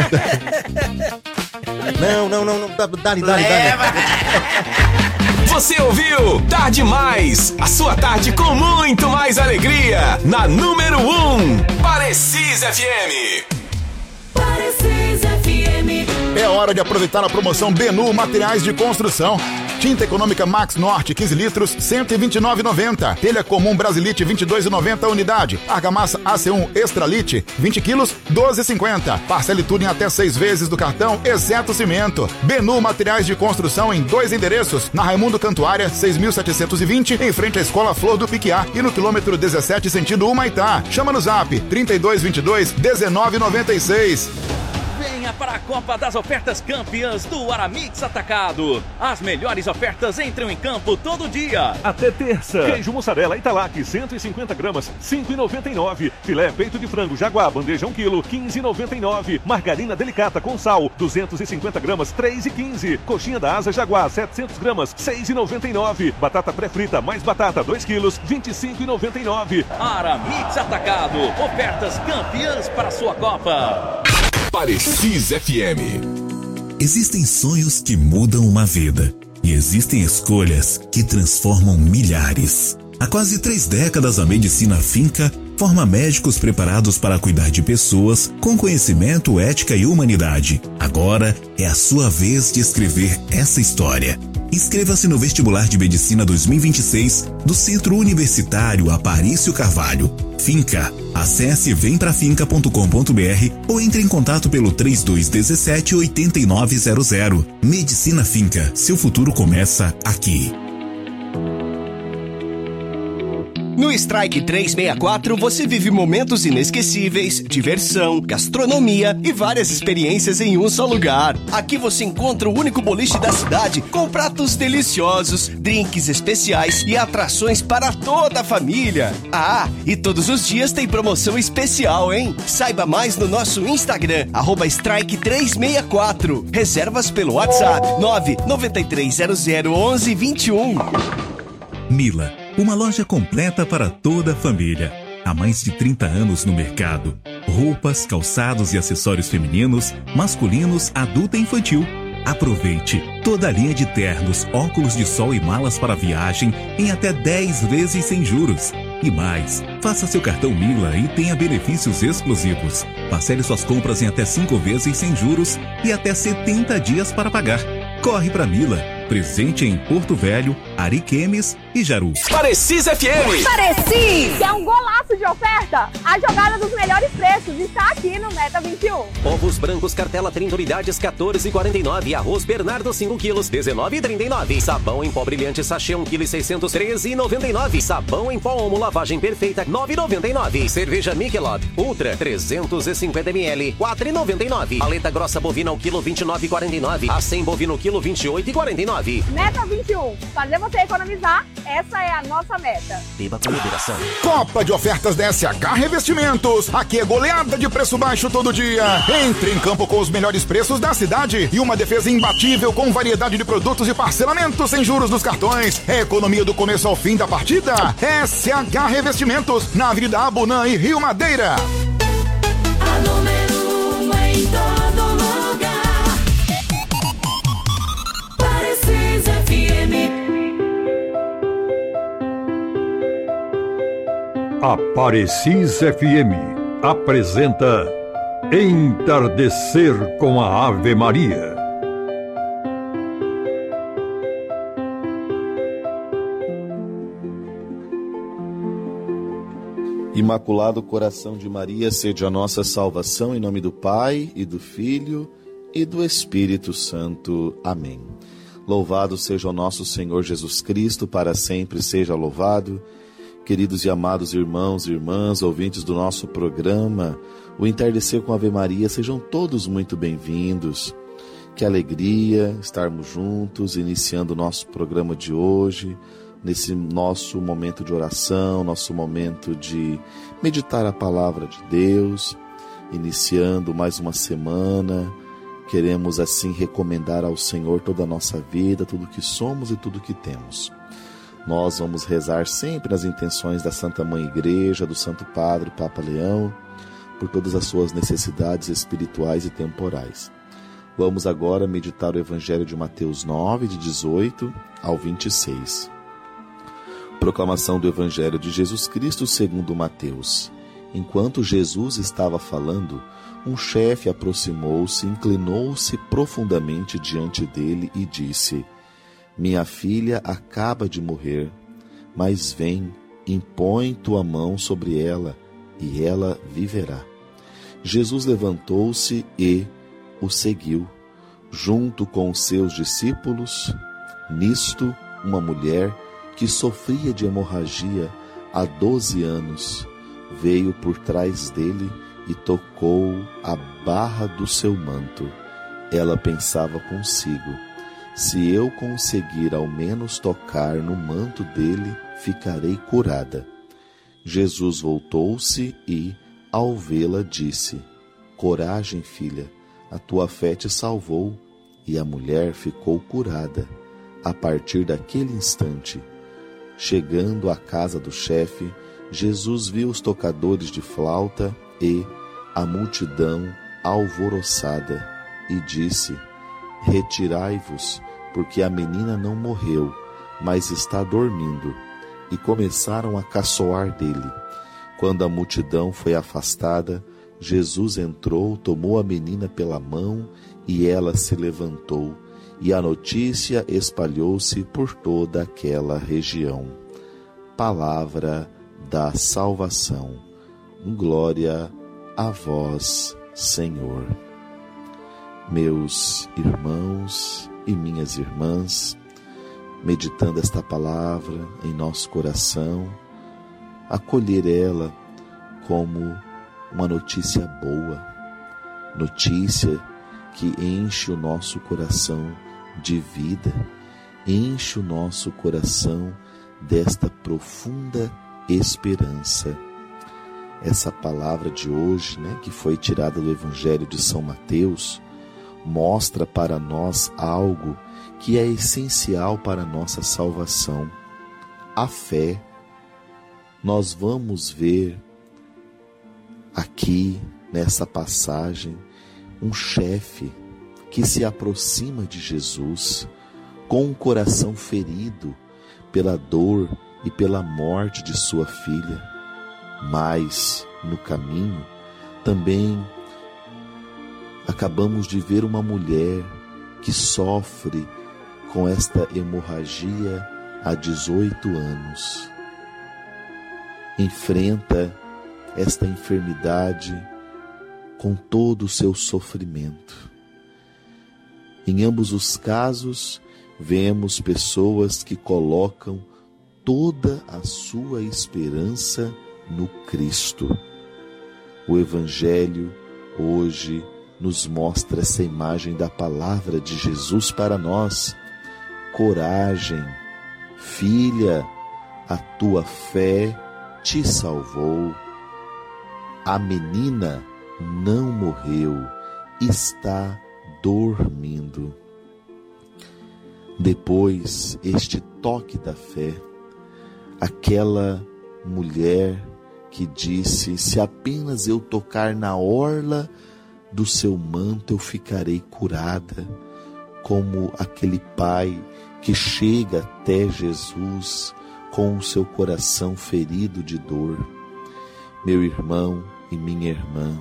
Não, não, não, não. Dá-lhe, dá-lhe, dá-lhe. Você ouviu? Tarde Mais. A sua tarde com muito mais alegria. Na número um, Parecis F M. Parecis F M. É hora de aproveitar a promoção Benu Materiais de Construção. Tinta econômica Max Norte, quinze litros, cento e vinte e nove reais e noventa centavos. Telha comum Brasilite, vinte e dois reais e noventa centavos a unidade. Argamassa A C um Extralite, vinte quilos, doze reais e cinquenta centavos. Parcele tudo em até seis vezes do cartão, exceto cimento. Benu Materiais de Construção em dois endereços. Na Raimundo Cantuária, seis mil setecentos e vinte, em frente à Escola Flor do Piquiá. E no quilômetro dezessete, sentido Humaitá. Chama no zap, trinta e dois, vinte e dois, dezenove, noventa e seis. Venha para a Copa das Ofertas Campeãs do Aramix Atacado. As melhores ofertas entram em campo todo dia. Até terça. Queijo mussarela Italac, cento e cinquenta gramas, cinco reais e noventa e nove centavos. Filé peito de frango Jaguar, bandeja um quilo, quinze reais e noventa e nove centavos. Margarina delicata com sal, duzentos e cinquenta gramas, três reais e quinze centavos. Coxinha da Asa Jaguar, setecentas gramas, seis reais e noventa e nove centavos. Batata pré-frita mais batata, dois quilos, vinte e cinco reais e noventa e nove centavos. Aramix Atacado. Ofertas campeãs para a sua Copa. Parecis F M. Existem sonhos que mudam uma vida e existem escolhas que transformam milhares. Há quase três décadas, a Medicina Finca forma médicos preparados para cuidar de pessoas com conhecimento, ética e humanidade. Agora é a sua vez de escrever essa história. Inscreva-se no Vestibular de Medicina dois mil e vinte e seis do Centro Universitário Aparício Carvalho. Finca. Acesse vem pra finca ponto com ponto b r ou entre em contato pelo trinta e dois dezessete, oitenta e nove zero zero. Medicina Finca. Seu futuro começa aqui. No Strike trezentos e sessenta e quatro você vive momentos inesquecíveis, diversão, gastronomia e várias experiências em um só lugar. Aqui você encontra o único boliche da cidade com pratos deliciosos, drinks especiais e atrações para toda a família. Ah, e todos os dias tem promoção especial, hein? Saiba mais no nosso Instagram, arroba Strike trezentos e sessenta e quatro. Reservas pelo WhatsApp nove nove três zero zero onze vinte e um. Mila, uma loja completa para toda a família. Há mais de trinta anos no mercado. Roupas, calçados e acessórios femininos, masculinos, adulto e infantil. Aproveite toda a linha de ternos, óculos de sol e malas para viagem em até dez vezes sem juros. E mais, faça seu cartão Mila e tenha benefícios exclusivos. Parcele suas compras em até cinco vezes sem juros e até setenta dias para pagar. Corre pra Mila. Presente em Porto Velho, Ariquemes e Jaru. Parecis F M. Parecis! É um golaço de oferta. A jogada dos melhores preços está aqui no Meta vinte e um. Ovos brancos cartela trinta unidades, quatorze e quarenta e nove. Arroz Bernardo cinco quilos, dezenove e trinta e nove. Sabão em pó brilhante sachê um quilo e seiscentos, treze e noventa e nove. Sabão em pó Omo lavagem perfeita, nove e noventa e nove. Cerveja Michelob Ultra trezentos e cinquenta mililitros, quatro e noventa e nove. Paleta grossa bovina ao quilo vinte e nove e quarenta e nove. A cem bovino quilo vinte e oito e quarenta e nove. Meta vinte e um. Fazer você economizar, essa é a nossa meta. Beba com moderação. Copa de ofertas da S H Revestimentos. Aqui é goleada de preço baixo todo dia. Entre em campo com os melhores preços da cidade e uma defesa imbatível com variedade de produtos e parcelamento sem juros nos cartões. É economia do começo ao fim da partida. S H Revestimentos, na Avenida Abunã e Rio Madeira. A número um em todo lugar. Parecis F M. A Parecis F M apresenta Entardecer com a Ave Maria. Imaculado Coração de Maria, sede a nossa salvação, em nome do Pai, e do Filho, e do Espírito Santo. Amém. Louvado seja o nosso Senhor Jesus Cristo, para sempre seja louvado. Queridos e amados irmãos e irmãs, ouvintes do nosso programa, o Entardecer com a Ave Maria, sejam todos muito bem-vindos. Que alegria estarmos juntos, iniciando o nosso programa de hoje, nesse nosso momento de oração, nosso momento de meditar a palavra de Deus, iniciando mais uma semana. Queremos assim recomendar ao Senhor toda a nossa vida, tudo que somos e tudo que temos. Nós vamos rezar sempre nas intenções da Santa Mãe Igreja, do Santo Padre, Papa Leão, por todas as suas necessidades espirituais e temporais. Vamos agora meditar o Evangelho de Mateus nove, de dezoito ao vinte e seis. Proclamação do Evangelho de Jesus Cristo segundo Mateus. Enquanto Jesus estava falando, um chefe aproximou-se, inclinou-se profundamente diante dele e disse: Minha filha acaba de morrer, mas vem, impõe tua mão sobre ela, e ela viverá. Jesus levantou-se e o seguiu, junto com os seus discípulos. Nisto, uma mulher que sofria de hemorragia há doze anos, veio por trás dele e tocou a barra do seu manto. Ela pensava consigo: se eu conseguir ao menos tocar no manto dele, ficarei curada. Jesus voltou-se e, ao vê-la, disse: Coragem, filha, a tua fé te salvou. E a mulher ficou curada. A partir daquele instante, chegando à casa do chefe, Jesus viu os tocadores de flauta e a multidão alvoroçada e disse: Retirai-vos, porque a menina não morreu, mas está dormindo. E começaram a caçoar dele. Quando a multidão foi afastada, Jesus entrou, tomou a menina pela mão e ela se levantou. E a notícia espalhou-se por toda aquela região. Palavra da salvação. Glória a vós, Senhor. Meus irmãos e minhas irmãs, meditando esta palavra em nosso coração, acolher ela como uma notícia boa, notícia que enche o nosso coração de vida, enche o nosso coração desta profunda esperança. Essa palavra de hoje, né, que foi tirada do Evangelho de São Mateus, mostra para nós algo que é essencial para a nossa salvação: a fé. Nós vamos ver aqui, nessa passagem, um chefe que se aproxima de Jesus com um coração ferido pela dor e pela morte de sua filha. Mas, no caminho, também acabamos de ver uma mulher que sofre com esta hemorragia há dezoito anos. Enfrenta esta enfermidade com todo o seu sofrimento. Em ambos os casos, vemos pessoas que colocam toda a sua esperança no Cristo. O Evangelho hoje nos mostra essa imagem da palavra de Jesus para nós. Coragem, filha, a tua fé te salvou. A menina não morreu, está dormindo. Depois, este toque da fé, aquela mulher que disse: se apenas eu tocar na orla do seu manto eu ficarei curada, como aquele pai que chega até Jesus com o seu coração ferido de dor. Meu irmão e minha irmã,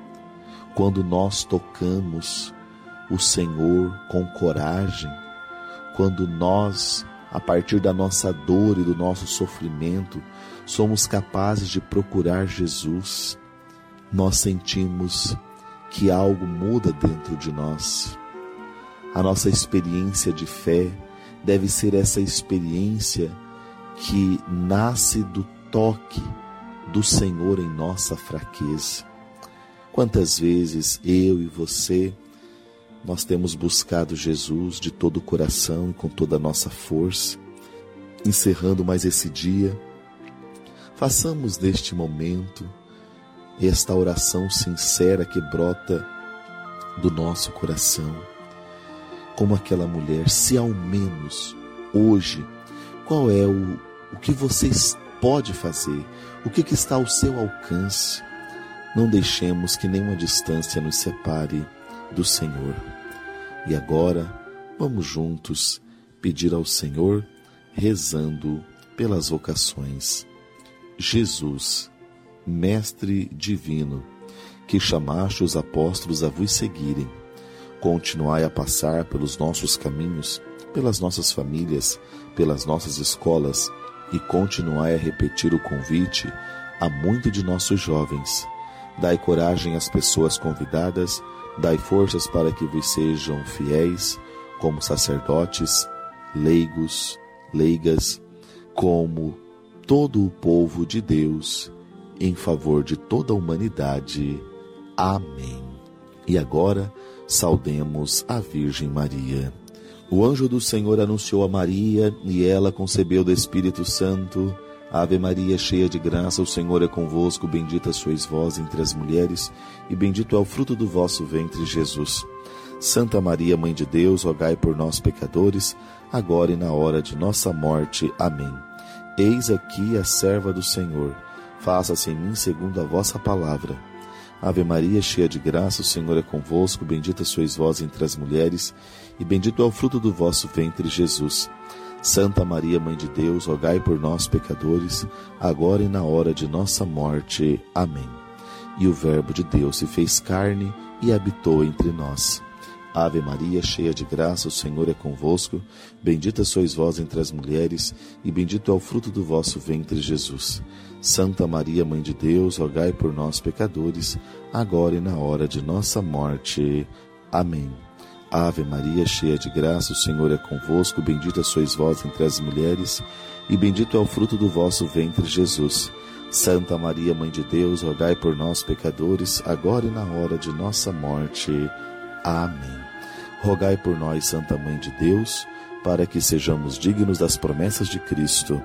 quando nós tocamos o Senhor com coragem, quando nós, a partir da nossa dor e do nosso sofrimento, somos capazes de procurar Jesus, nós sentimos que algo muda dentro de nós. A nossa experiência de fé deve ser essa experiência que nasce do toque do Senhor em nossa fraqueza. Quantas vezes eu e você, nós temos buscado Jesus de todo o coração e com toda a nossa força. Encerrando mais esse dia, façamos neste momento esta oração sincera que brota do nosso coração. Como aquela mulher, se ao menos hoje, qual é o, o que você pode fazer? O que, que está ao seu alcance? Não deixemos que nenhuma distância nos separe do Senhor. E agora, vamos juntos pedir ao Senhor, rezando pelas vocações. Jesus, Mestre Divino, que chamaste os apóstolos a vos seguirem, continuai a passar pelos nossos caminhos, pelas nossas famílias, pelas nossas escolas, e continuai a repetir o convite a muitos de nossos jovens. Dai coragem às pessoas convidadas, dai forças para que vos sejam fiéis, como sacerdotes, leigos, leigas, como todo o povo de Deus, em favor de toda a humanidade. Amém. E agora, saudemos a Virgem Maria. O anjo do Senhor anunciou a Maria, e ela concebeu do Espírito Santo. Ave Maria, cheia de graça, o Senhor é convosco, bendita sois vós entre as mulheres, e bendito é o fruto do vosso ventre, Jesus. Santa Maria, Mãe de Deus, rogai por nós, pecadores, agora e na hora de nossa morte. Amém. Eis aqui a serva do Senhor, faça-se em mim segundo a vossa palavra. Ave Maria, cheia de graça, o Senhor é convosco, bendita sois vós entre as mulheres, e bendito é o fruto do vosso ventre, Jesus. Santa Maria, Mãe de Deus, rogai por nós, pecadores, agora e na hora de nossa morte. Amém. E o Verbo de Deus se fez carne e habitou entre nós. Ave Maria, cheia de graça, o Senhor é convosco, bendita sois vós entre as mulheres, e bendito é o fruto do vosso ventre, Jesus. Santa Maria, Mãe de Deus, rogai por nós, pecadores, agora e na hora de nossa morte. Amém. Ave Maria, cheia de graça, o Senhor é convosco, bendita sois vós entre as mulheres, e bendito é o fruto do vosso ventre, Jesus. Santa Maria, Mãe de Deus, rogai por nós, pecadores, agora e na hora de nossa morte. Amém. Rogai por nós, Santa Mãe de Deus, para que sejamos dignos das promessas de Cristo.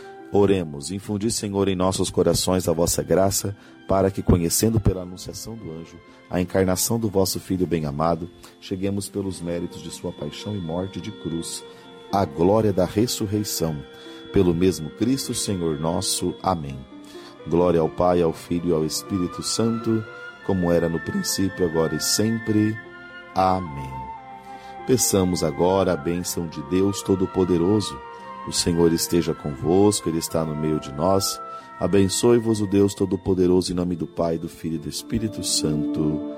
Oremos, infundi, Senhor, em nossos corações a vossa graça, para que, conhecendo pela anunciação do anjo a encarnação do vosso Filho bem-amado, cheguemos pelos méritos de sua paixão e morte de cruz, à glória da ressurreição, pelo mesmo Cristo, Senhor nosso. Amém. Glória ao Pai, ao Filho e ao Espírito Santo, como era no princípio, agora e sempre. Amém. Peçamos agora a bênção de Deus Todo-Poderoso. O Senhor esteja convosco, Ele está no meio de nós. Abençoe-vos o Deus Todo-Poderoso, em nome do Pai, do Filho e do Espírito Santo.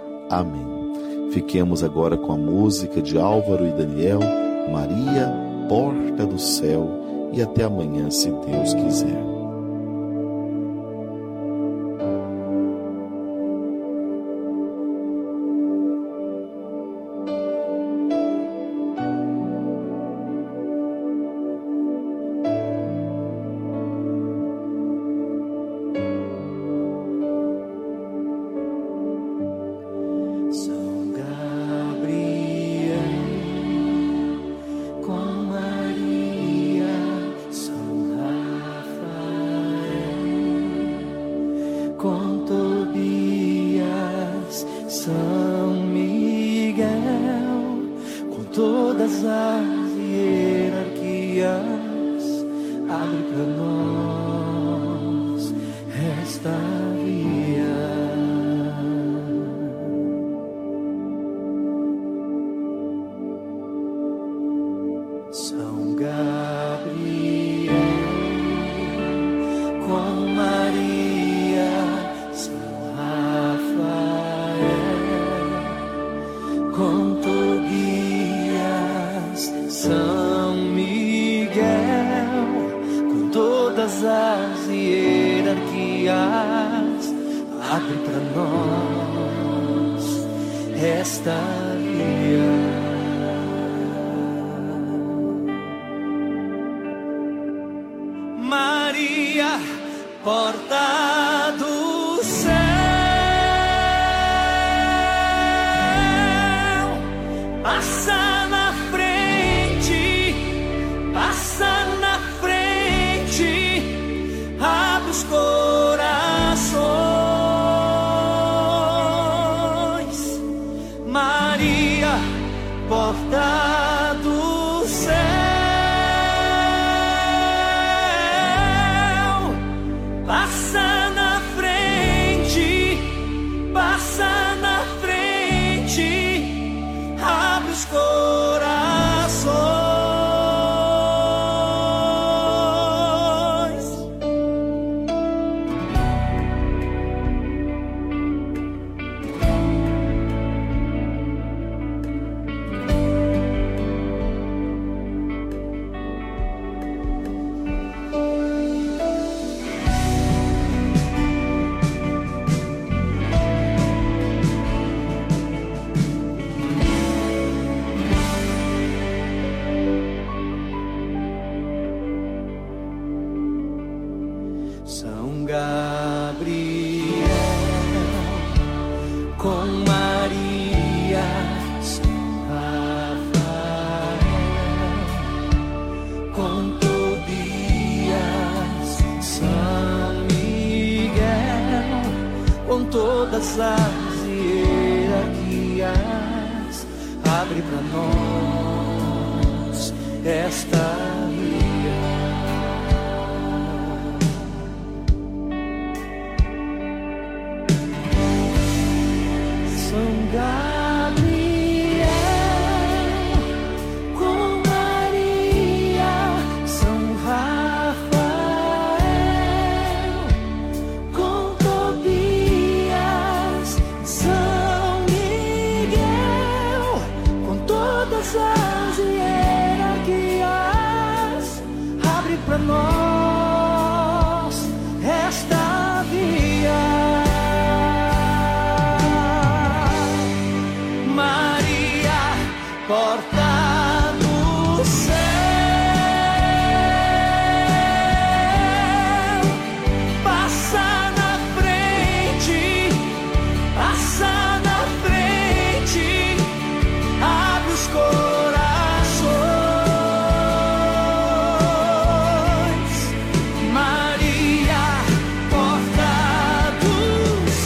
Amém. Fiquemos agora com a música de Álvaro e Daniel, Maria, Porta do Céu, e até amanhã, se Deus quiser.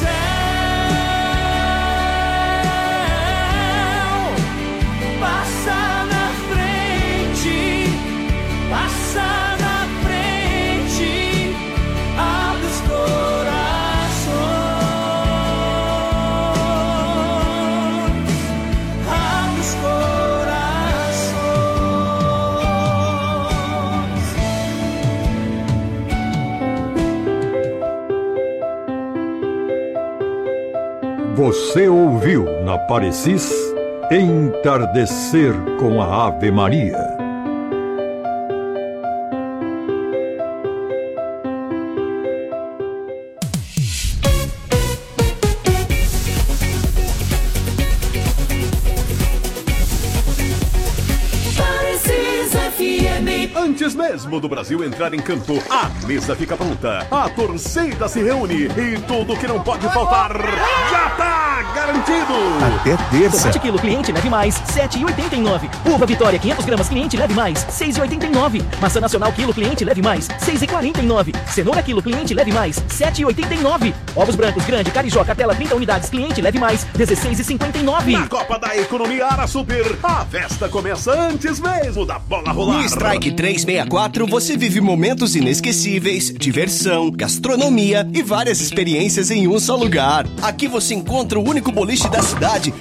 Passa Você ouviu na Parecis Entardecer com a Ave Maria. Antes mesmo do Brasil entrar em campo, a mesa fica pronta, a torcida se reúne e tudo que não pode faltar já tá garantido. Até terça. Tomate quilo cliente leve mais, sete reais e oitenta e nove centavos. Uva Vitória quinhentas gramas cliente leve mais, seis reais e oitenta e nove centavos. Maçã nacional quilo cliente leve mais, seis reais e quarenta e nove centavos. Cenoura quilo cliente leve mais, sete reais e oitenta e nove centavos. Ovos brancos grande Carijó Catela trinta unidades cliente leve mais, dezesseis reais e cinquenta e nove centavos. Na Copa da Economia Ara Super, a festa começa antes mesmo da bola rolar. No Strike trezentos e sessenta e quatro você vive momentos inesquecíveis, diversão, gastronomia e várias experiências em um só lugar. Aqui você encontra o único boliche da cidade